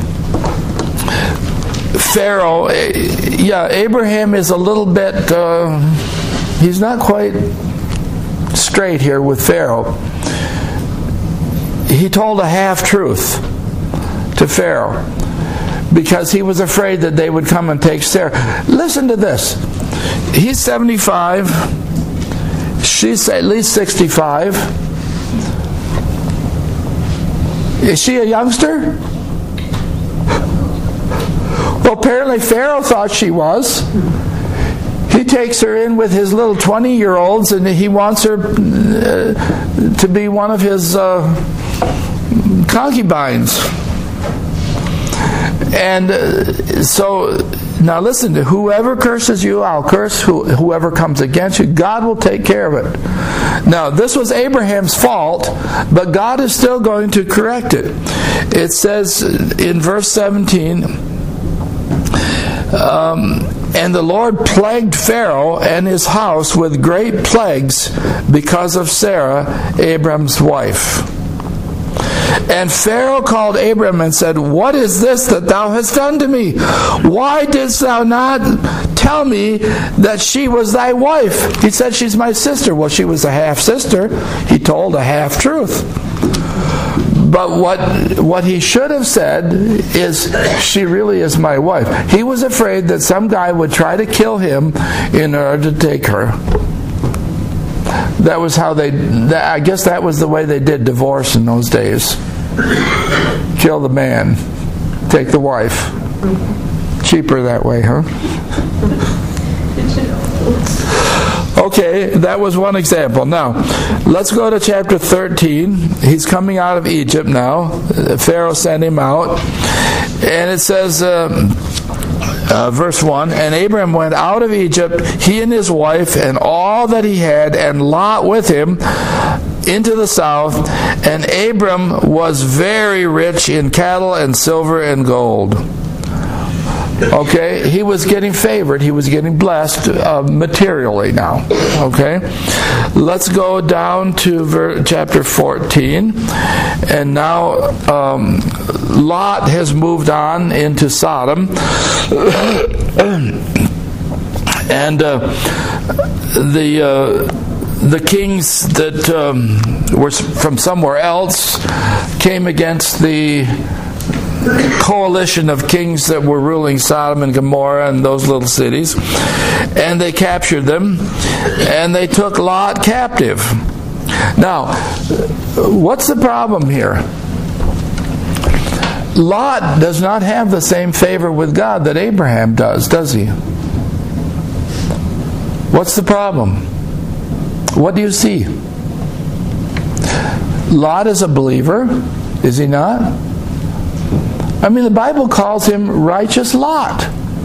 Pharaoh, yeah, Abraham is a little bit, uh, he's not quite straight here with Pharaoh. He told a half-truth to Pharaoh because he was afraid that they would come and take Sarah. Listen to this. He's seventy-five. She's at least sixty-five. Is she a youngster? Well, apparently Pharaoh thought she was. He takes her in with his little twenty-year-olds, and he wants her uh, to be one of his uh, concubines. And uh, so, now listen, to whoever curses you, I'll curse. Who, whoever comes against you, God will take care of it. Now, this was Abraham's fault, but God is still going to correct it. It says in verse seventeen, Um, and the Lord plagued Pharaoh and his house with great plagues because of Sarah, Abram's wife. And Pharaoh called Abram and said, what is this that thou hast done to me? Why didst thou not tell me that she was thy wife? He said, she's my sister. Well, she was a half-sister. He told a half-truth. But what what he should have said is, she really is my wife. He was afraid that some guy would try to kill him in order to take her. That was how they, I guess that was the way they did divorce in those days. Kill the man, take the wife. Cheaper that way, huh? Okay, that was one example. Now, let's go to chapter thirteen. He's coming out of Egypt now. Pharaoh sent him out. And it says, uh, uh, verse one, and Abram went out of Egypt, he and his wife, and all that he had, and Lot with him, into the south. And Abram was very rich in cattle and silver and gold. Okay, he was getting favored. He was getting blessed uh, materially now. Okay, let's go down to ver- chapter fourteen, and now um, Lot has moved on into Sodom, and uh, the uh, the kings that um, were from somewhere else came against the coalition of kings that were ruling Sodom and Gomorrah and those little cities, and they captured them, and they took Lot captive. Now, what's the problem here? Lot does not have the same favor with God that Abraham does, does he? What's the problem? What do you see? Lot is a believer, is he not? I mean, the Bible calls him righteous Lot.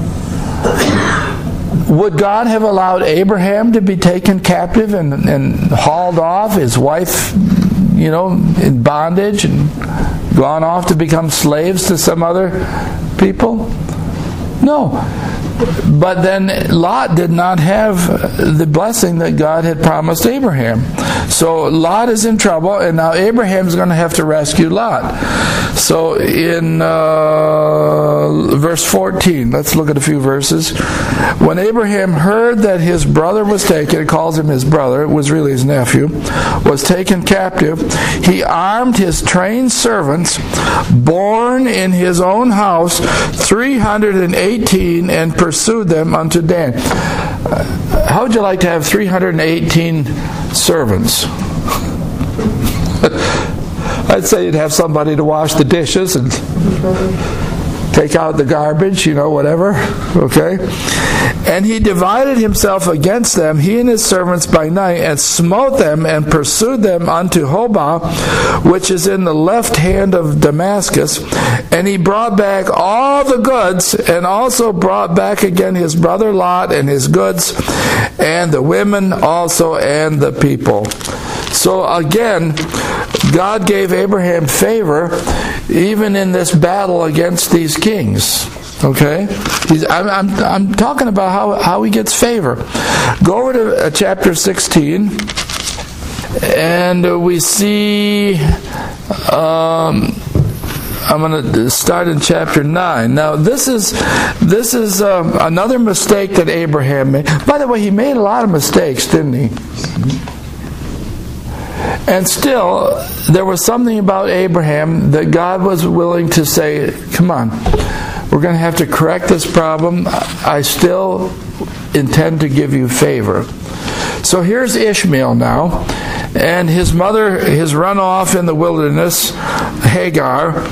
Would God have allowed Abraham to be taken captive and, and hauled off, his wife, you know, in bondage, and gone off to become slaves to some other people? No. But then Lot did not have the blessing that God had promised Abraham. So Lot is in trouble, and now Abraham's going to have to rescue Lot. So in uh, verse fourteen, let's look at a few verses. When Abraham heard that his brother was taken, it calls him his brother, it was really his nephew, was taken captive, he armed his trained servants, born in his own house, three hundred eighteen, and pursued them unto Dan. Uh, how would you like to have three hundred eighteen servants? I'd say you'd have somebody to wash the dishes and take out the garbage, you know, whatever. Okay? And he divided himself against them, he and his servants by night, and smote them and pursued them unto Hobah, which is in the left hand of Damascus. And he brought back all the goods, and also brought back again his brother Lot and his goods, and the women also, and the people. So again, God gave Abraham favor even in this battle against these kings. Okay? He's, I'm, I'm, I'm talking about how, how he gets favor. Go over to uh, chapter sixteen, and uh, we see... Um, I'm going to start in chapter nine. Now, this is this is um, another mistake that Abraham made. By the way, he made a lot of mistakes, didn't he? And still, there was something about Abraham that God was willing to say, come on, we're going to have to correct this problem. I still intend to give you favor. So here's Ishmael now, and his mother has run off in the wilderness, Hagar.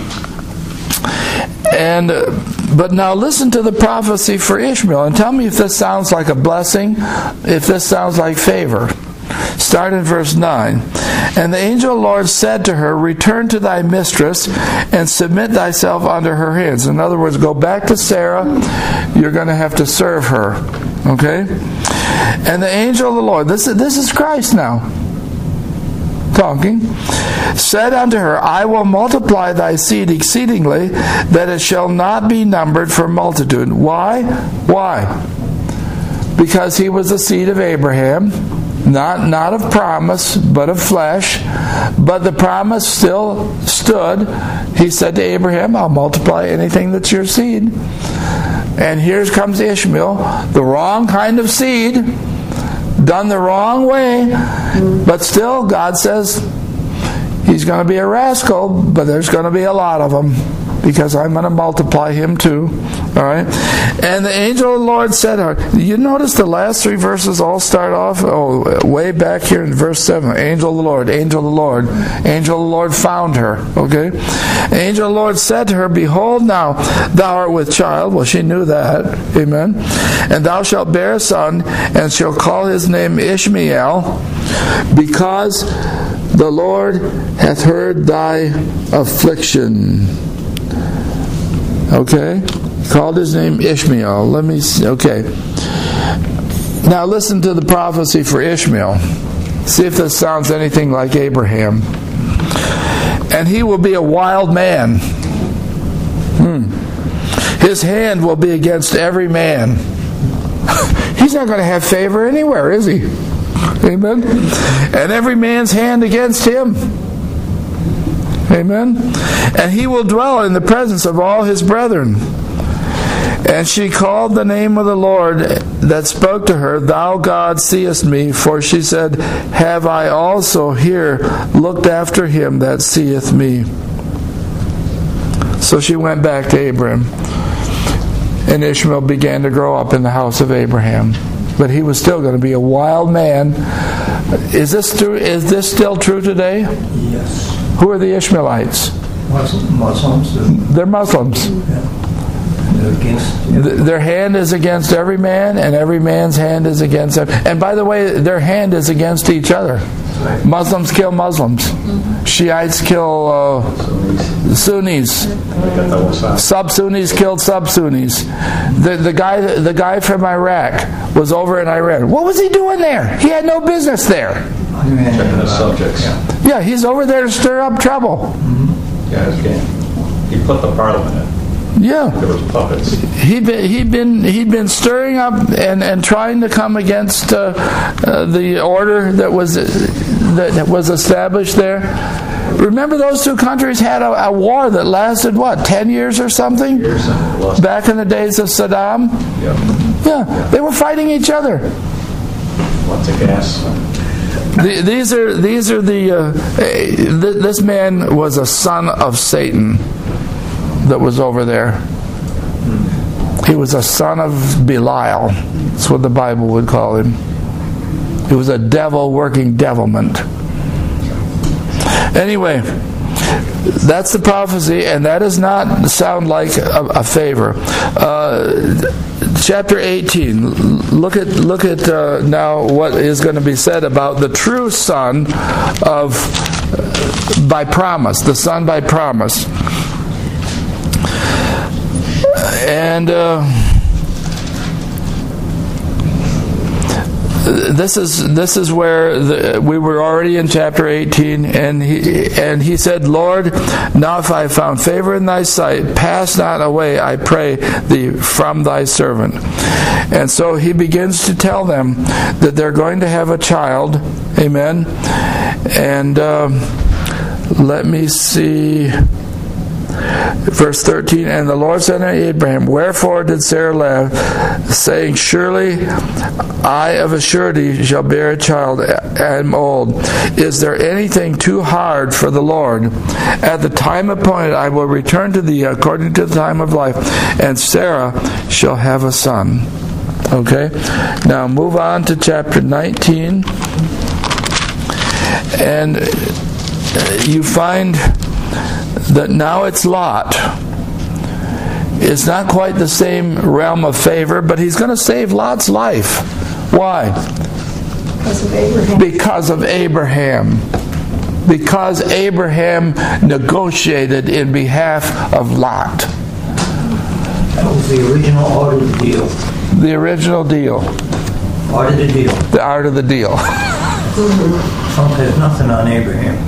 And but now listen to the prophecy for Ishmael, and tell me if this sounds like a blessing, if this sounds like favor. Start in verse nine. And the angel of the Lord said to her, return to thy mistress, and submit thyself under her hands. In other words, go back to Sarah. You're going to have to serve her. Okay? And the angel of the Lord, this is, this is Christ now talking, said unto her, I will multiply thy seed exceedingly, that it shall not be numbered for multitude. Why? Why? Because he was the seed of Abraham, not, not of promise, but of flesh. But the promise still stood. He said to Abraham, I'll multiply anything that's your seed. And here comes Ishmael, the wrong kind of seed, done the wrong way, but still God says he's going to be a rascal, but there's going to be a lot of them, because I'm going to multiply him too. All right? And the angel of the Lord said to her, you notice the last three verses all start off, oh, way back here in verse seven, angel of the Lord, angel of the Lord, angel of the Lord found her. Okay? The angel of the Lord said to her, behold, now thou art with child. Well, she knew that. Amen. And thou shalt bear a son, and shall call his name Ishmael, because the Lord hath heard thy affliction. Okay? Called his name Ishmael. Let me see. Okay. Now listen to the prophecy for Ishmael. See if this sounds anything like Abraham. And he will be a wild man. Hmm. His hand will be against every man. He's not going to have favor anywhere, is he? Amen? And every man's hand against him. Amen? And he will dwell in the presence of all his brethren. And she called the name of the Lord that spoke to her, Thou God seest me. For she said, Have I also here looked after him that seeth me? So she went back to Abraham. And Ishmael began to grow up in the house of Abraham. But he was still going to be a wild man. Is this true? Is this still true today? Yes. Who are the Ishmaelites? Muslims. They're Muslims. Yeah. They're against Their hand is against every man, and every man's hand is against them. And by the way, their hand is against each other. Right. Muslims kill Muslims. Shiites kill uh, Sunnis. Sub-Sunnis killed Sub-Sunnis. The, the guy the guy from Iraq was over in Iran. What was he doing there? He had no business there. Checking the subjects. Yeah. Yeah, he's over there to stir up trouble. Mm-hmm. Yeah, it's game. He put the parliament in. Yeah, There was puppets. he'd been he'd been he'd been stirring up and, and trying to come against uh, uh, the order that was that was established there. Remember, those two countries had a, a war that lasted what, ten years or something? Years and lost. Back in the days of Saddam. Yep. Yeah, they were fighting each other. Lots of gas. The, these are these are the. Uh, th- this man was a son of Satan. That was over there. He was a son of Belial. That's what the Bible would call him. He was a devil working devilment. Anyway, That's the prophecy, and that does not sound like a, a favor. Uh, chapter eighteen. Look at look at uh, now what is going to be said about the true son of uh, by promise, the son by promise, and. Uh, This is this is where the, we were already in chapter eighteen, and he and he said, "Lord, now if I have found favor in Thy sight, pass not away, I pray Thee, from Thy servant." And so he begins to tell them that they're going to have a child. Amen. And uh, let me see. Verse thirteen, and the Lord said unto Abraham, wherefore did Sarah laugh, saying, surely I of a surety shall bear a child, am old. Is there anything too hard for the Lord? At the time appointed I will return to thee according to the time of life, and Sarah shall have a son. Okay? Now move on to chapter nineteen, and you find that now it's Lot. It's not quite the same realm of favor, but he's going to save Lot's life. Why? Because of Abraham. Because of Abraham. Because Abraham negotiated in behalf of Lot. That was the original art of the deal. The original deal. Art of the deal. The art of the deal. Trump has nothing on Abraham.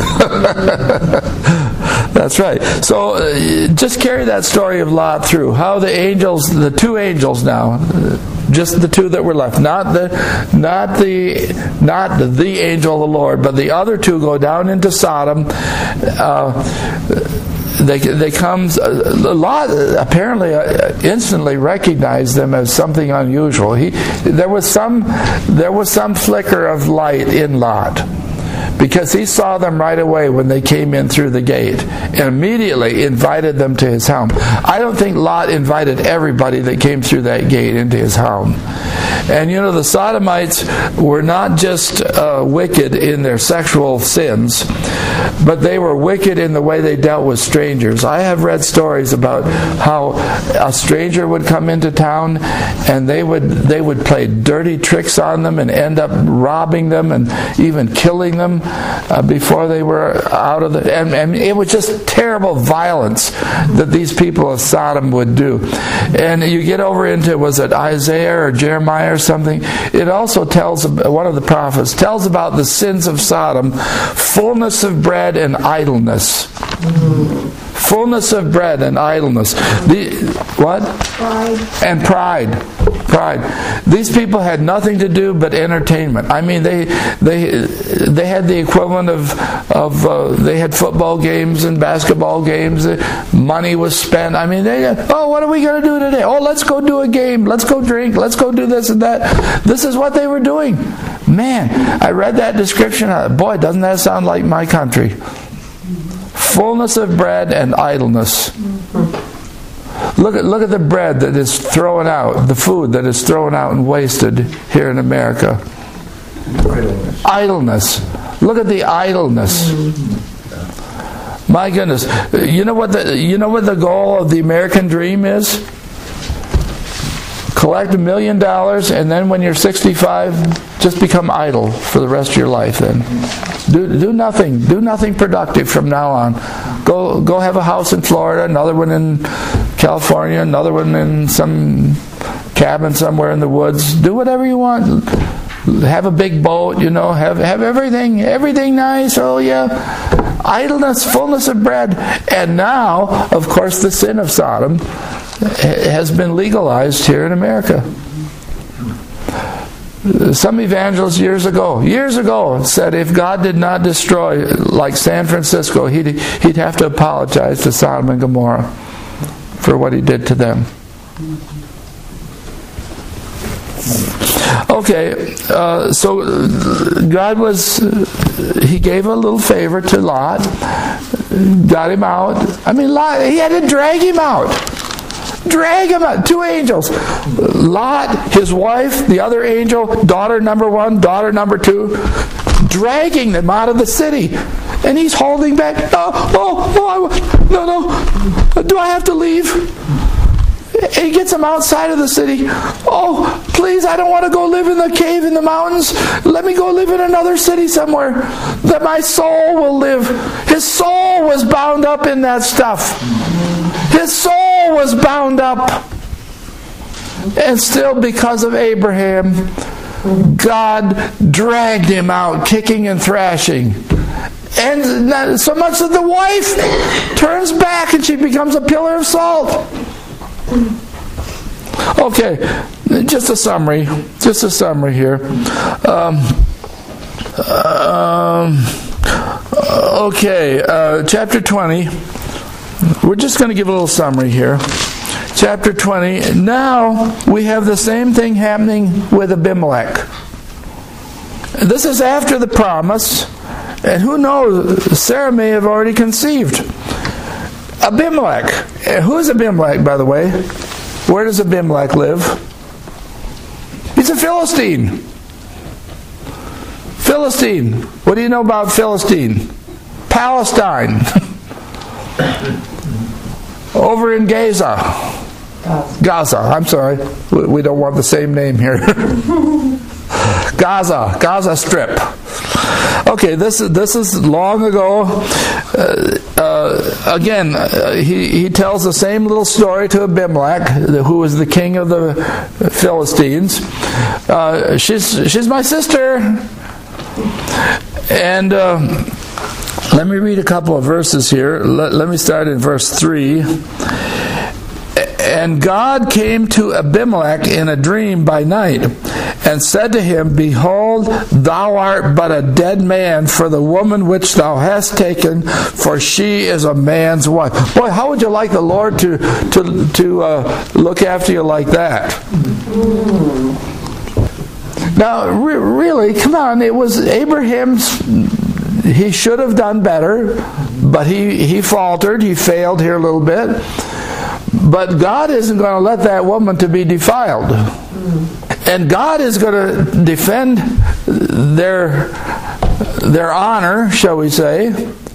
That's right. So uh, just carry that story of Lot through. How the angels, the two angels now, uh, just the two that were left, not the, not the, not the angel of the Lord, but the other two go down into Sodom. Uh, They they come. A lot apparently uh, instantly recognized them as something unusual. He there was some there was some flicker of light in Lot, because he saw them right away when they came in through the gate and immediately invited them to his home. I don't think Lot invited everybody that came through that gate into his home. And you know, the Sodomites were not just uh, wicked in their sexual sins, but they were wicked in the way they dealt with strangers. I have read stories about how a stranger would come into town and they would they would play dirty tricks on them and end up robbing them and even killing them uh, before they were out of the... And, and it was just terrible violence that these people of Sodom would do. And you get over into, was it Isaiah or Jeremiah or something? It also tells, one of the prophets tells about the sins of Sodom, fullness of bread and idleness. Fullness of bread and idleness. The, what? Pride. And pride. Pride. These people had nothing to do but entertainment. I mean, they they they had the equivalent of of uh, they had football games and basketball games. Money was spent. I mean, they oh, what are we going to do today? Oh, let's go do a game. Let's go drink. Let's go do this and that. This is what they were doing. Man, I read that description. Boy, doesn't that sound like my country? Fullness of bread and idleness. Look at look at the bread that is thrown out, the food that is thrown out and wasted here in America. Idleness. Idleness. Look at the idleness. My goodness. You know what the you know what the goal of the American dream is? Collect a million dollars, and then when you're sixty-five, just become idle for the rest of your life. Then do do nothing. Do nothing productive from now on. Go go have a house in Florida, another one in California, another one in some cabin somewhere in the woods. Do whatever you want. Have a big boat, you know. Have have everything everything nice. Oh yeah, idleness, fullness of bread, and now, of course, the sin of Sodom has been legalized here in America. Some evangelist years ago, years ago, said if God did not destroy, like San Francisco, he'd he'd have to apologize to Sodom and Gomorrah for what he did to them. Okay, uh, so God was, he gave a little favor to Lot, got him out. I mean, Lot, he had to drag him out. Drag him out. Two angels. Lot, his wife, the other angel, daughter number one, daughter number two, dragging them out of the city. And he's holding back. Oh, oh, oh I, no, no. Do I have to leave? He gets him outside of the city. Oh, please, I don't want to go live in the cave in the mountains. Let me go live in another city somewhere that my soul will live. His soul was bound up in that stuff. His soul was bound up. And still, because of Abraham, God dragged him out, kicking and thrashing. And not so much that the wife turns back and she becomes a pillar of salt. Okay, just a summary. Just a summary here. Um, um, okay, uh, chapter twenty. We're just going to give a little summary here. Chapter twenty. Now we have the same thing happening with Abimelech. This is after the promise, and who knows, Sarah may have already conceived. Abimelech. Who is Abimelech, by the way? Where does Abimelech live? He's a Philistine. Philistine. What do you know about Philistine? Palestine. Over in Gaza. Gaza. I'm sorry. We don't want the same name here. Gaza. Gaza Strip. Okay, this is this is long ago. Uh, uh, again, uh, he he tells the same little story to Abimelech, who was the king of the Philistines. Uh, she's she's my sister, and uh, let me read a couple of verses here. Let, let me start in verse three. And God came to Abimelech in a dream by night, and said to him, Behold, thou art but a dead man for the woman which thou hast taken, for she is a man's wife. Boy, how would you like the Lord to to to uh, look after you like that? Now, re- really, come on, it was Abraham's. He should have done better, but he, he faltered, he failed here a little bit. But God isn't going to let that woman to be defiled. And God is going to defend their their honor, shall we say.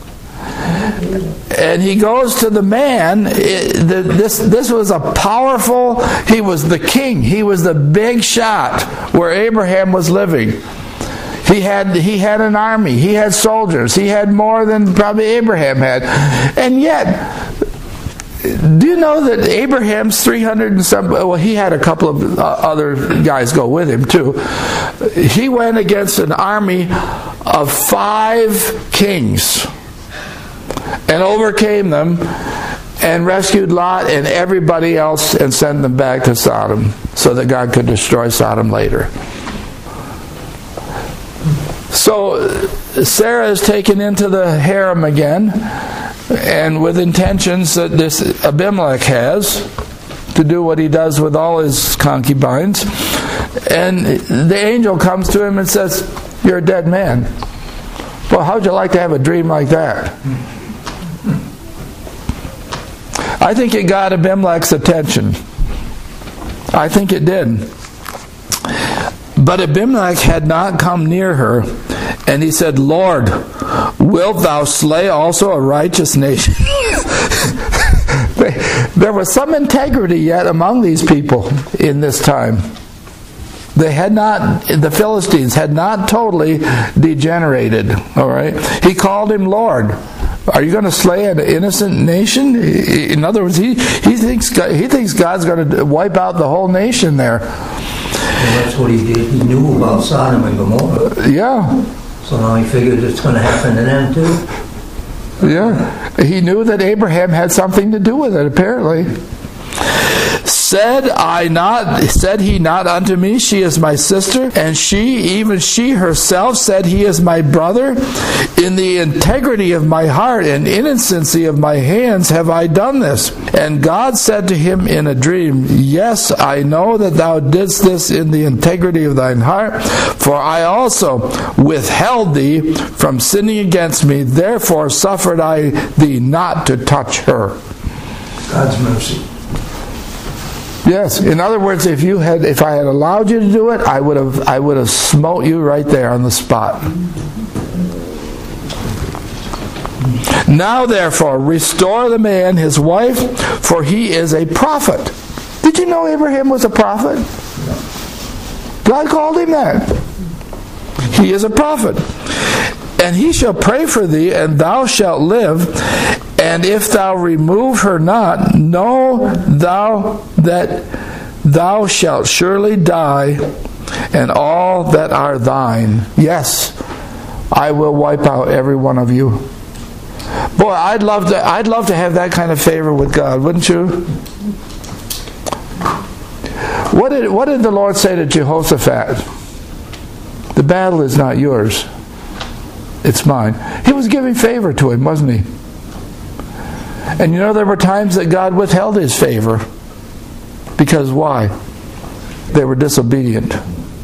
And he goes to the man. It, the, this this was a powerful, he was the king. He was the big shot where Abraham was living. He had he had an army. He had soldiers. He had more than probably Abraham had. And yet, do you know that Abraham's three hundred and some, well, he had a couple of other guys go with him too. He went against an army of five kings and overcame them and rescued Lot and everybody else and sent them back to Sodom so that God could destroy Sodom later. So Sarah is taken into the harem again, and with intentions that this Abimelech has to do what he does with all his concubines. And the angel comes to him and says, You're a dead man. Well, how'd you like to have a dream like that? I think it got Abimelech's attention. I think it did. But Abimelech had not come near her, and he said, Lord, wilt thou slay also a righteous nation? There was some integrity yet among these people in this time. They had not, the Philistines had not totally degenerated. All right. He called him Lord. Are you going to slay an innocent nation? In other words, he, he thinks he thinks God's going to wipe out the whole nation there. Well, that's what he did. He knew about Sodom and Gomorrah. Yeah. So now he figured it's going to happen to them too. Yeah. He knew that Abraham had something to do with it, apparently. Said I not, said he not unto me, she is my sister, and she, even she herself, said he is my brother. In the integrity of my heart and innocency of my hands have I done this. And God said to him in a dream, Yes, I know that thou didst this in the integrity of thine heart, for I also withheld thee from sinning against me, therefore suffered I thee not to touch her. God's mercy. Yes. In other words, if you had, if I had allowed you to do it, I would have, I would have smote you right there on the spot. Now therefore, restore the man his wife, for he is a prophet. Did you know Abraham was a prophet? God called him that. He is a prophet. And he shall pray for thee, and thou shalt live. And if thou remove her not, know thou that thou shalt surely die, and all that are thine. Yes, I will wipe out every one of you. Boy, I'd love to I'd love to have that kind of favor with God, wouldn't you? What did what did the Lord say to Jehoshaphat? The battle is not yours. It's mine. He was giving favor to him, wasn't he? And you know, there were times that God withheld his favor. Because why? They were disobedient.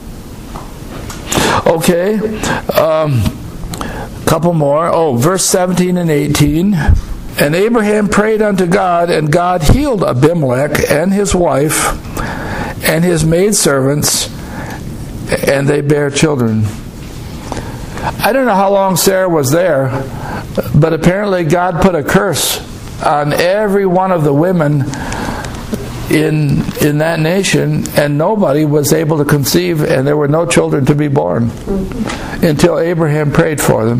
Okay. Um, couple more. Oh, verse seventeen and eighteen. And Abraham prayed unto God, and God healed Abimelech and his wife and his maidservants, and they bare children. I don't know how long Sarah was there, but apparently God put a curse on every one of the women in in that nation, and nobody was able to conceive, and there were no children to be born until Abraham prayed for them.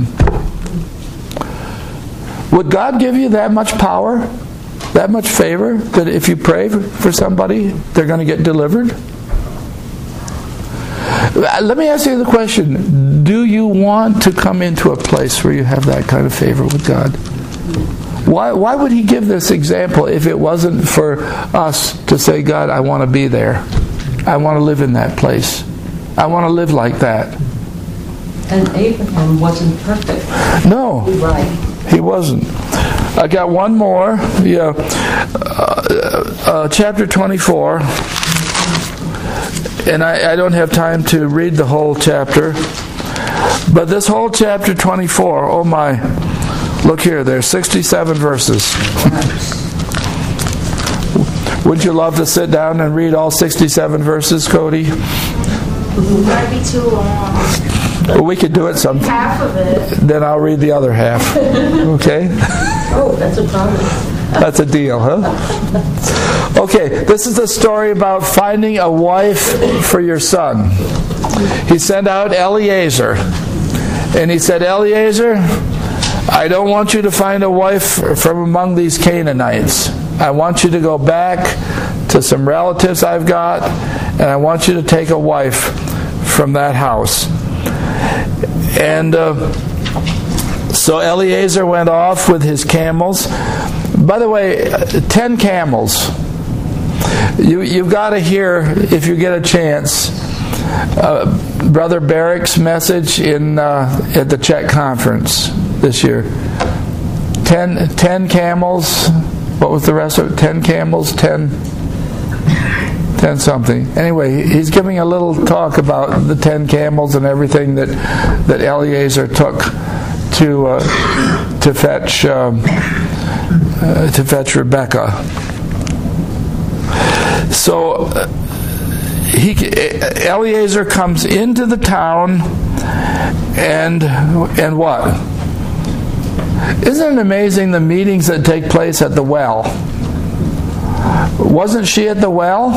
Would God give you that much power, that much favor, that if you pray for somebody, they're going to get delivered? Let me ask you the question. Do you want to come into a place where you have that kind of favor with God? Why, why would He give this example if it wasn't for us to say, God, I want to be there. I want to live in that place. I want to live like that. And Abraham wasn't perfect. No, Right. he wasn't. I got one more. Yeah, uh, uh, chapter twenty-four. And I, I don't have time to read the whole chapter. But this whole chapter twenty-four, oh my, look here, there's sixty-seven verses. Would you love to sit down and read all sixty-seven verses, Cody? Might be too long. Well, we could do it some. Half of it. Then I'll read the other half. Okay? Oh, that's a promise. That's a deal, huh? Okay, this is the story about finding a wife for your son. He sent out Eliezer. And he said, Eliezer, I don't want you to find a wife from among these Canaanites. I want you to go back to some relatives I've got, and I want you to take a wife from that house. And uh, so Eliezer went off with his camels. By the way, ten camels. You, you've got to hear, if you get a chance, uh, Brother Barrick's message in uh, at the Czech conference this year. Ten, ten camels. What was the rest of it? Ten camels, ten, ten something. Anyway, he's giving a little talk about the ten camels and everything that that Eliezer took to uh, to fetch um, uh, to fetch Rebecca. So uh, he Eliezer comes into the town, and and what? Isn't it amazing the meetings that take place at the well? Wasn't she at the well?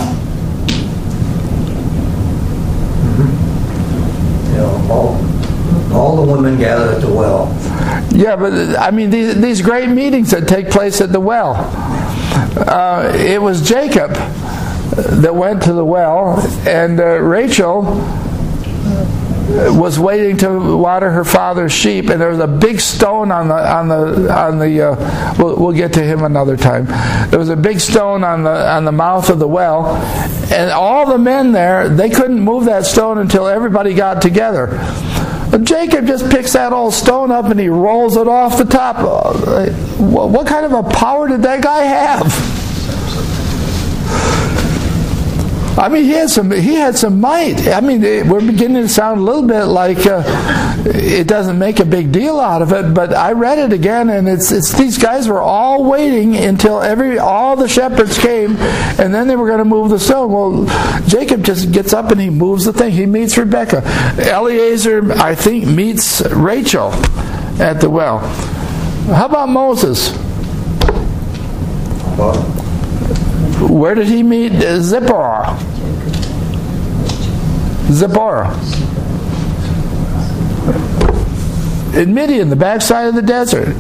Mm-hmm. Yeah, all, all the women gathered at the well. Yeah, but I mean these, these great meetings that take place at the well. Uh, it was Jacob that went to the well, and uh, Rachel was waiting to water her father's sheep, and there was a big stone on the on the on the. Uh, we'll, we'll get to him another time. There was a big stone on the on the mouth of the well, and all the men there, they couldn't move that stone until everybody got together. But Jacob just picks that old stone up and he rolls it off the top. What kind of a power did that guy have? I mean, he had some. He had some might. I mean, we're beginning to sound a little bit like uh, it doesn't make a big deal out of it. But I read it again, and it's it's these guys were all waiting until every all the shepherds came, and then they were going to move the stone. Well, Jacob just gets up and he moves the thing. He meets Rebekah. Eliezer, I think, meets Rachel at the well. How about Moses? Where did he meet Zipporah? Zipporah. In Midian, the backside of the desert.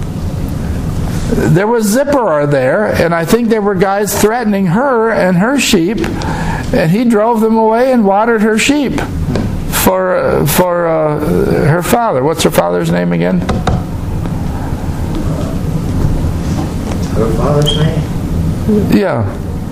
There was Zipporah there, and I think there were guys threatening her and her sheep, and he drove them away and watered her sheep for uh, for uh, her father. What's her father's name again? Her father's name? Yeah.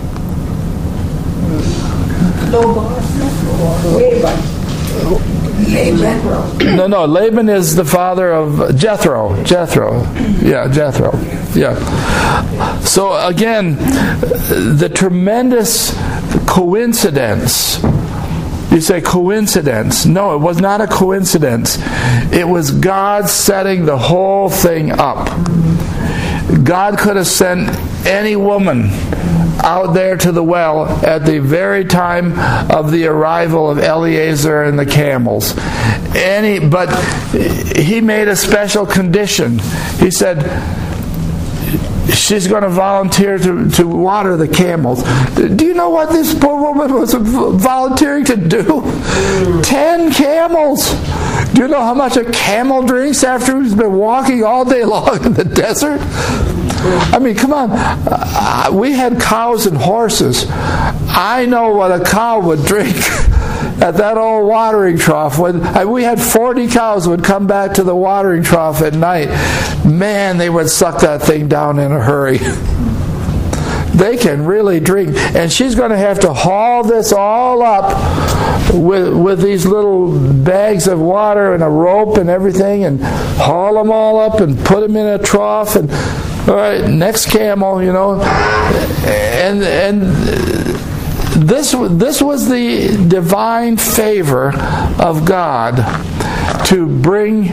No, no. Laban is the father of Jethro. Jethro. Yeah, Jethro. Yeah. So again, the tremendous coincidence. You say coincidence. No, it was not a coincidence. It was God setting the whole thing up. God could have sent any woman out there to the well at the very time of the arrival of Eliezer and the camels. Any, but he made a special condition. He said, she's going to volunteer to, to water the camels. Do you know what this poor woman was volunteering to do? Ten camels. Do you know how much a camel drinks after he's been walking all day long in the desert? I mean, come on. Uh, we had cows and horses. I know what a cow would drink at that old watering trough. When uh, we had forty cows would come back to the watering trough at night. Man, they would suck that thing down in a hurry. They can really drink. And she's going to have to haul this all up with with these little bags of water and a rope and everything, and haul them all up and put them in a trough. And all right, next camel, you know. And and this this was the divine favor of God to bring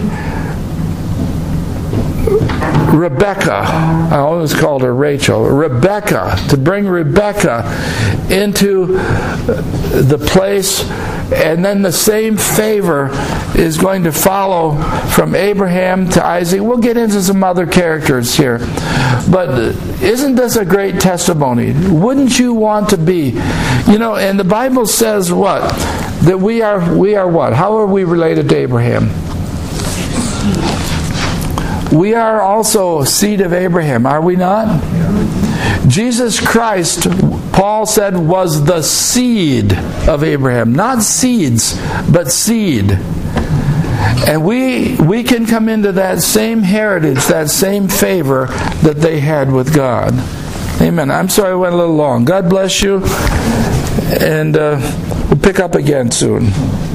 Rebecca, I always called her Rachel, Rebecca, to bring Rebecca into the place, and then the same favor is going to follow from Abraham to Isaac. We'll get into some other characters here, but isn't this a great testimony? Wouldn't you want to be, you know, and the Bible says what? That we are, we are what? How are we related to Abraham? We are also seed of Abraham, are we not? Jesus Christ, Paul said, was the seed of Abraham. Not seeds, but seed. And we we can come into that same heritage, that same favor that they had with God. Amen. I'm sorry I went a little long. God bless you. And uh, we'll pick up again soon.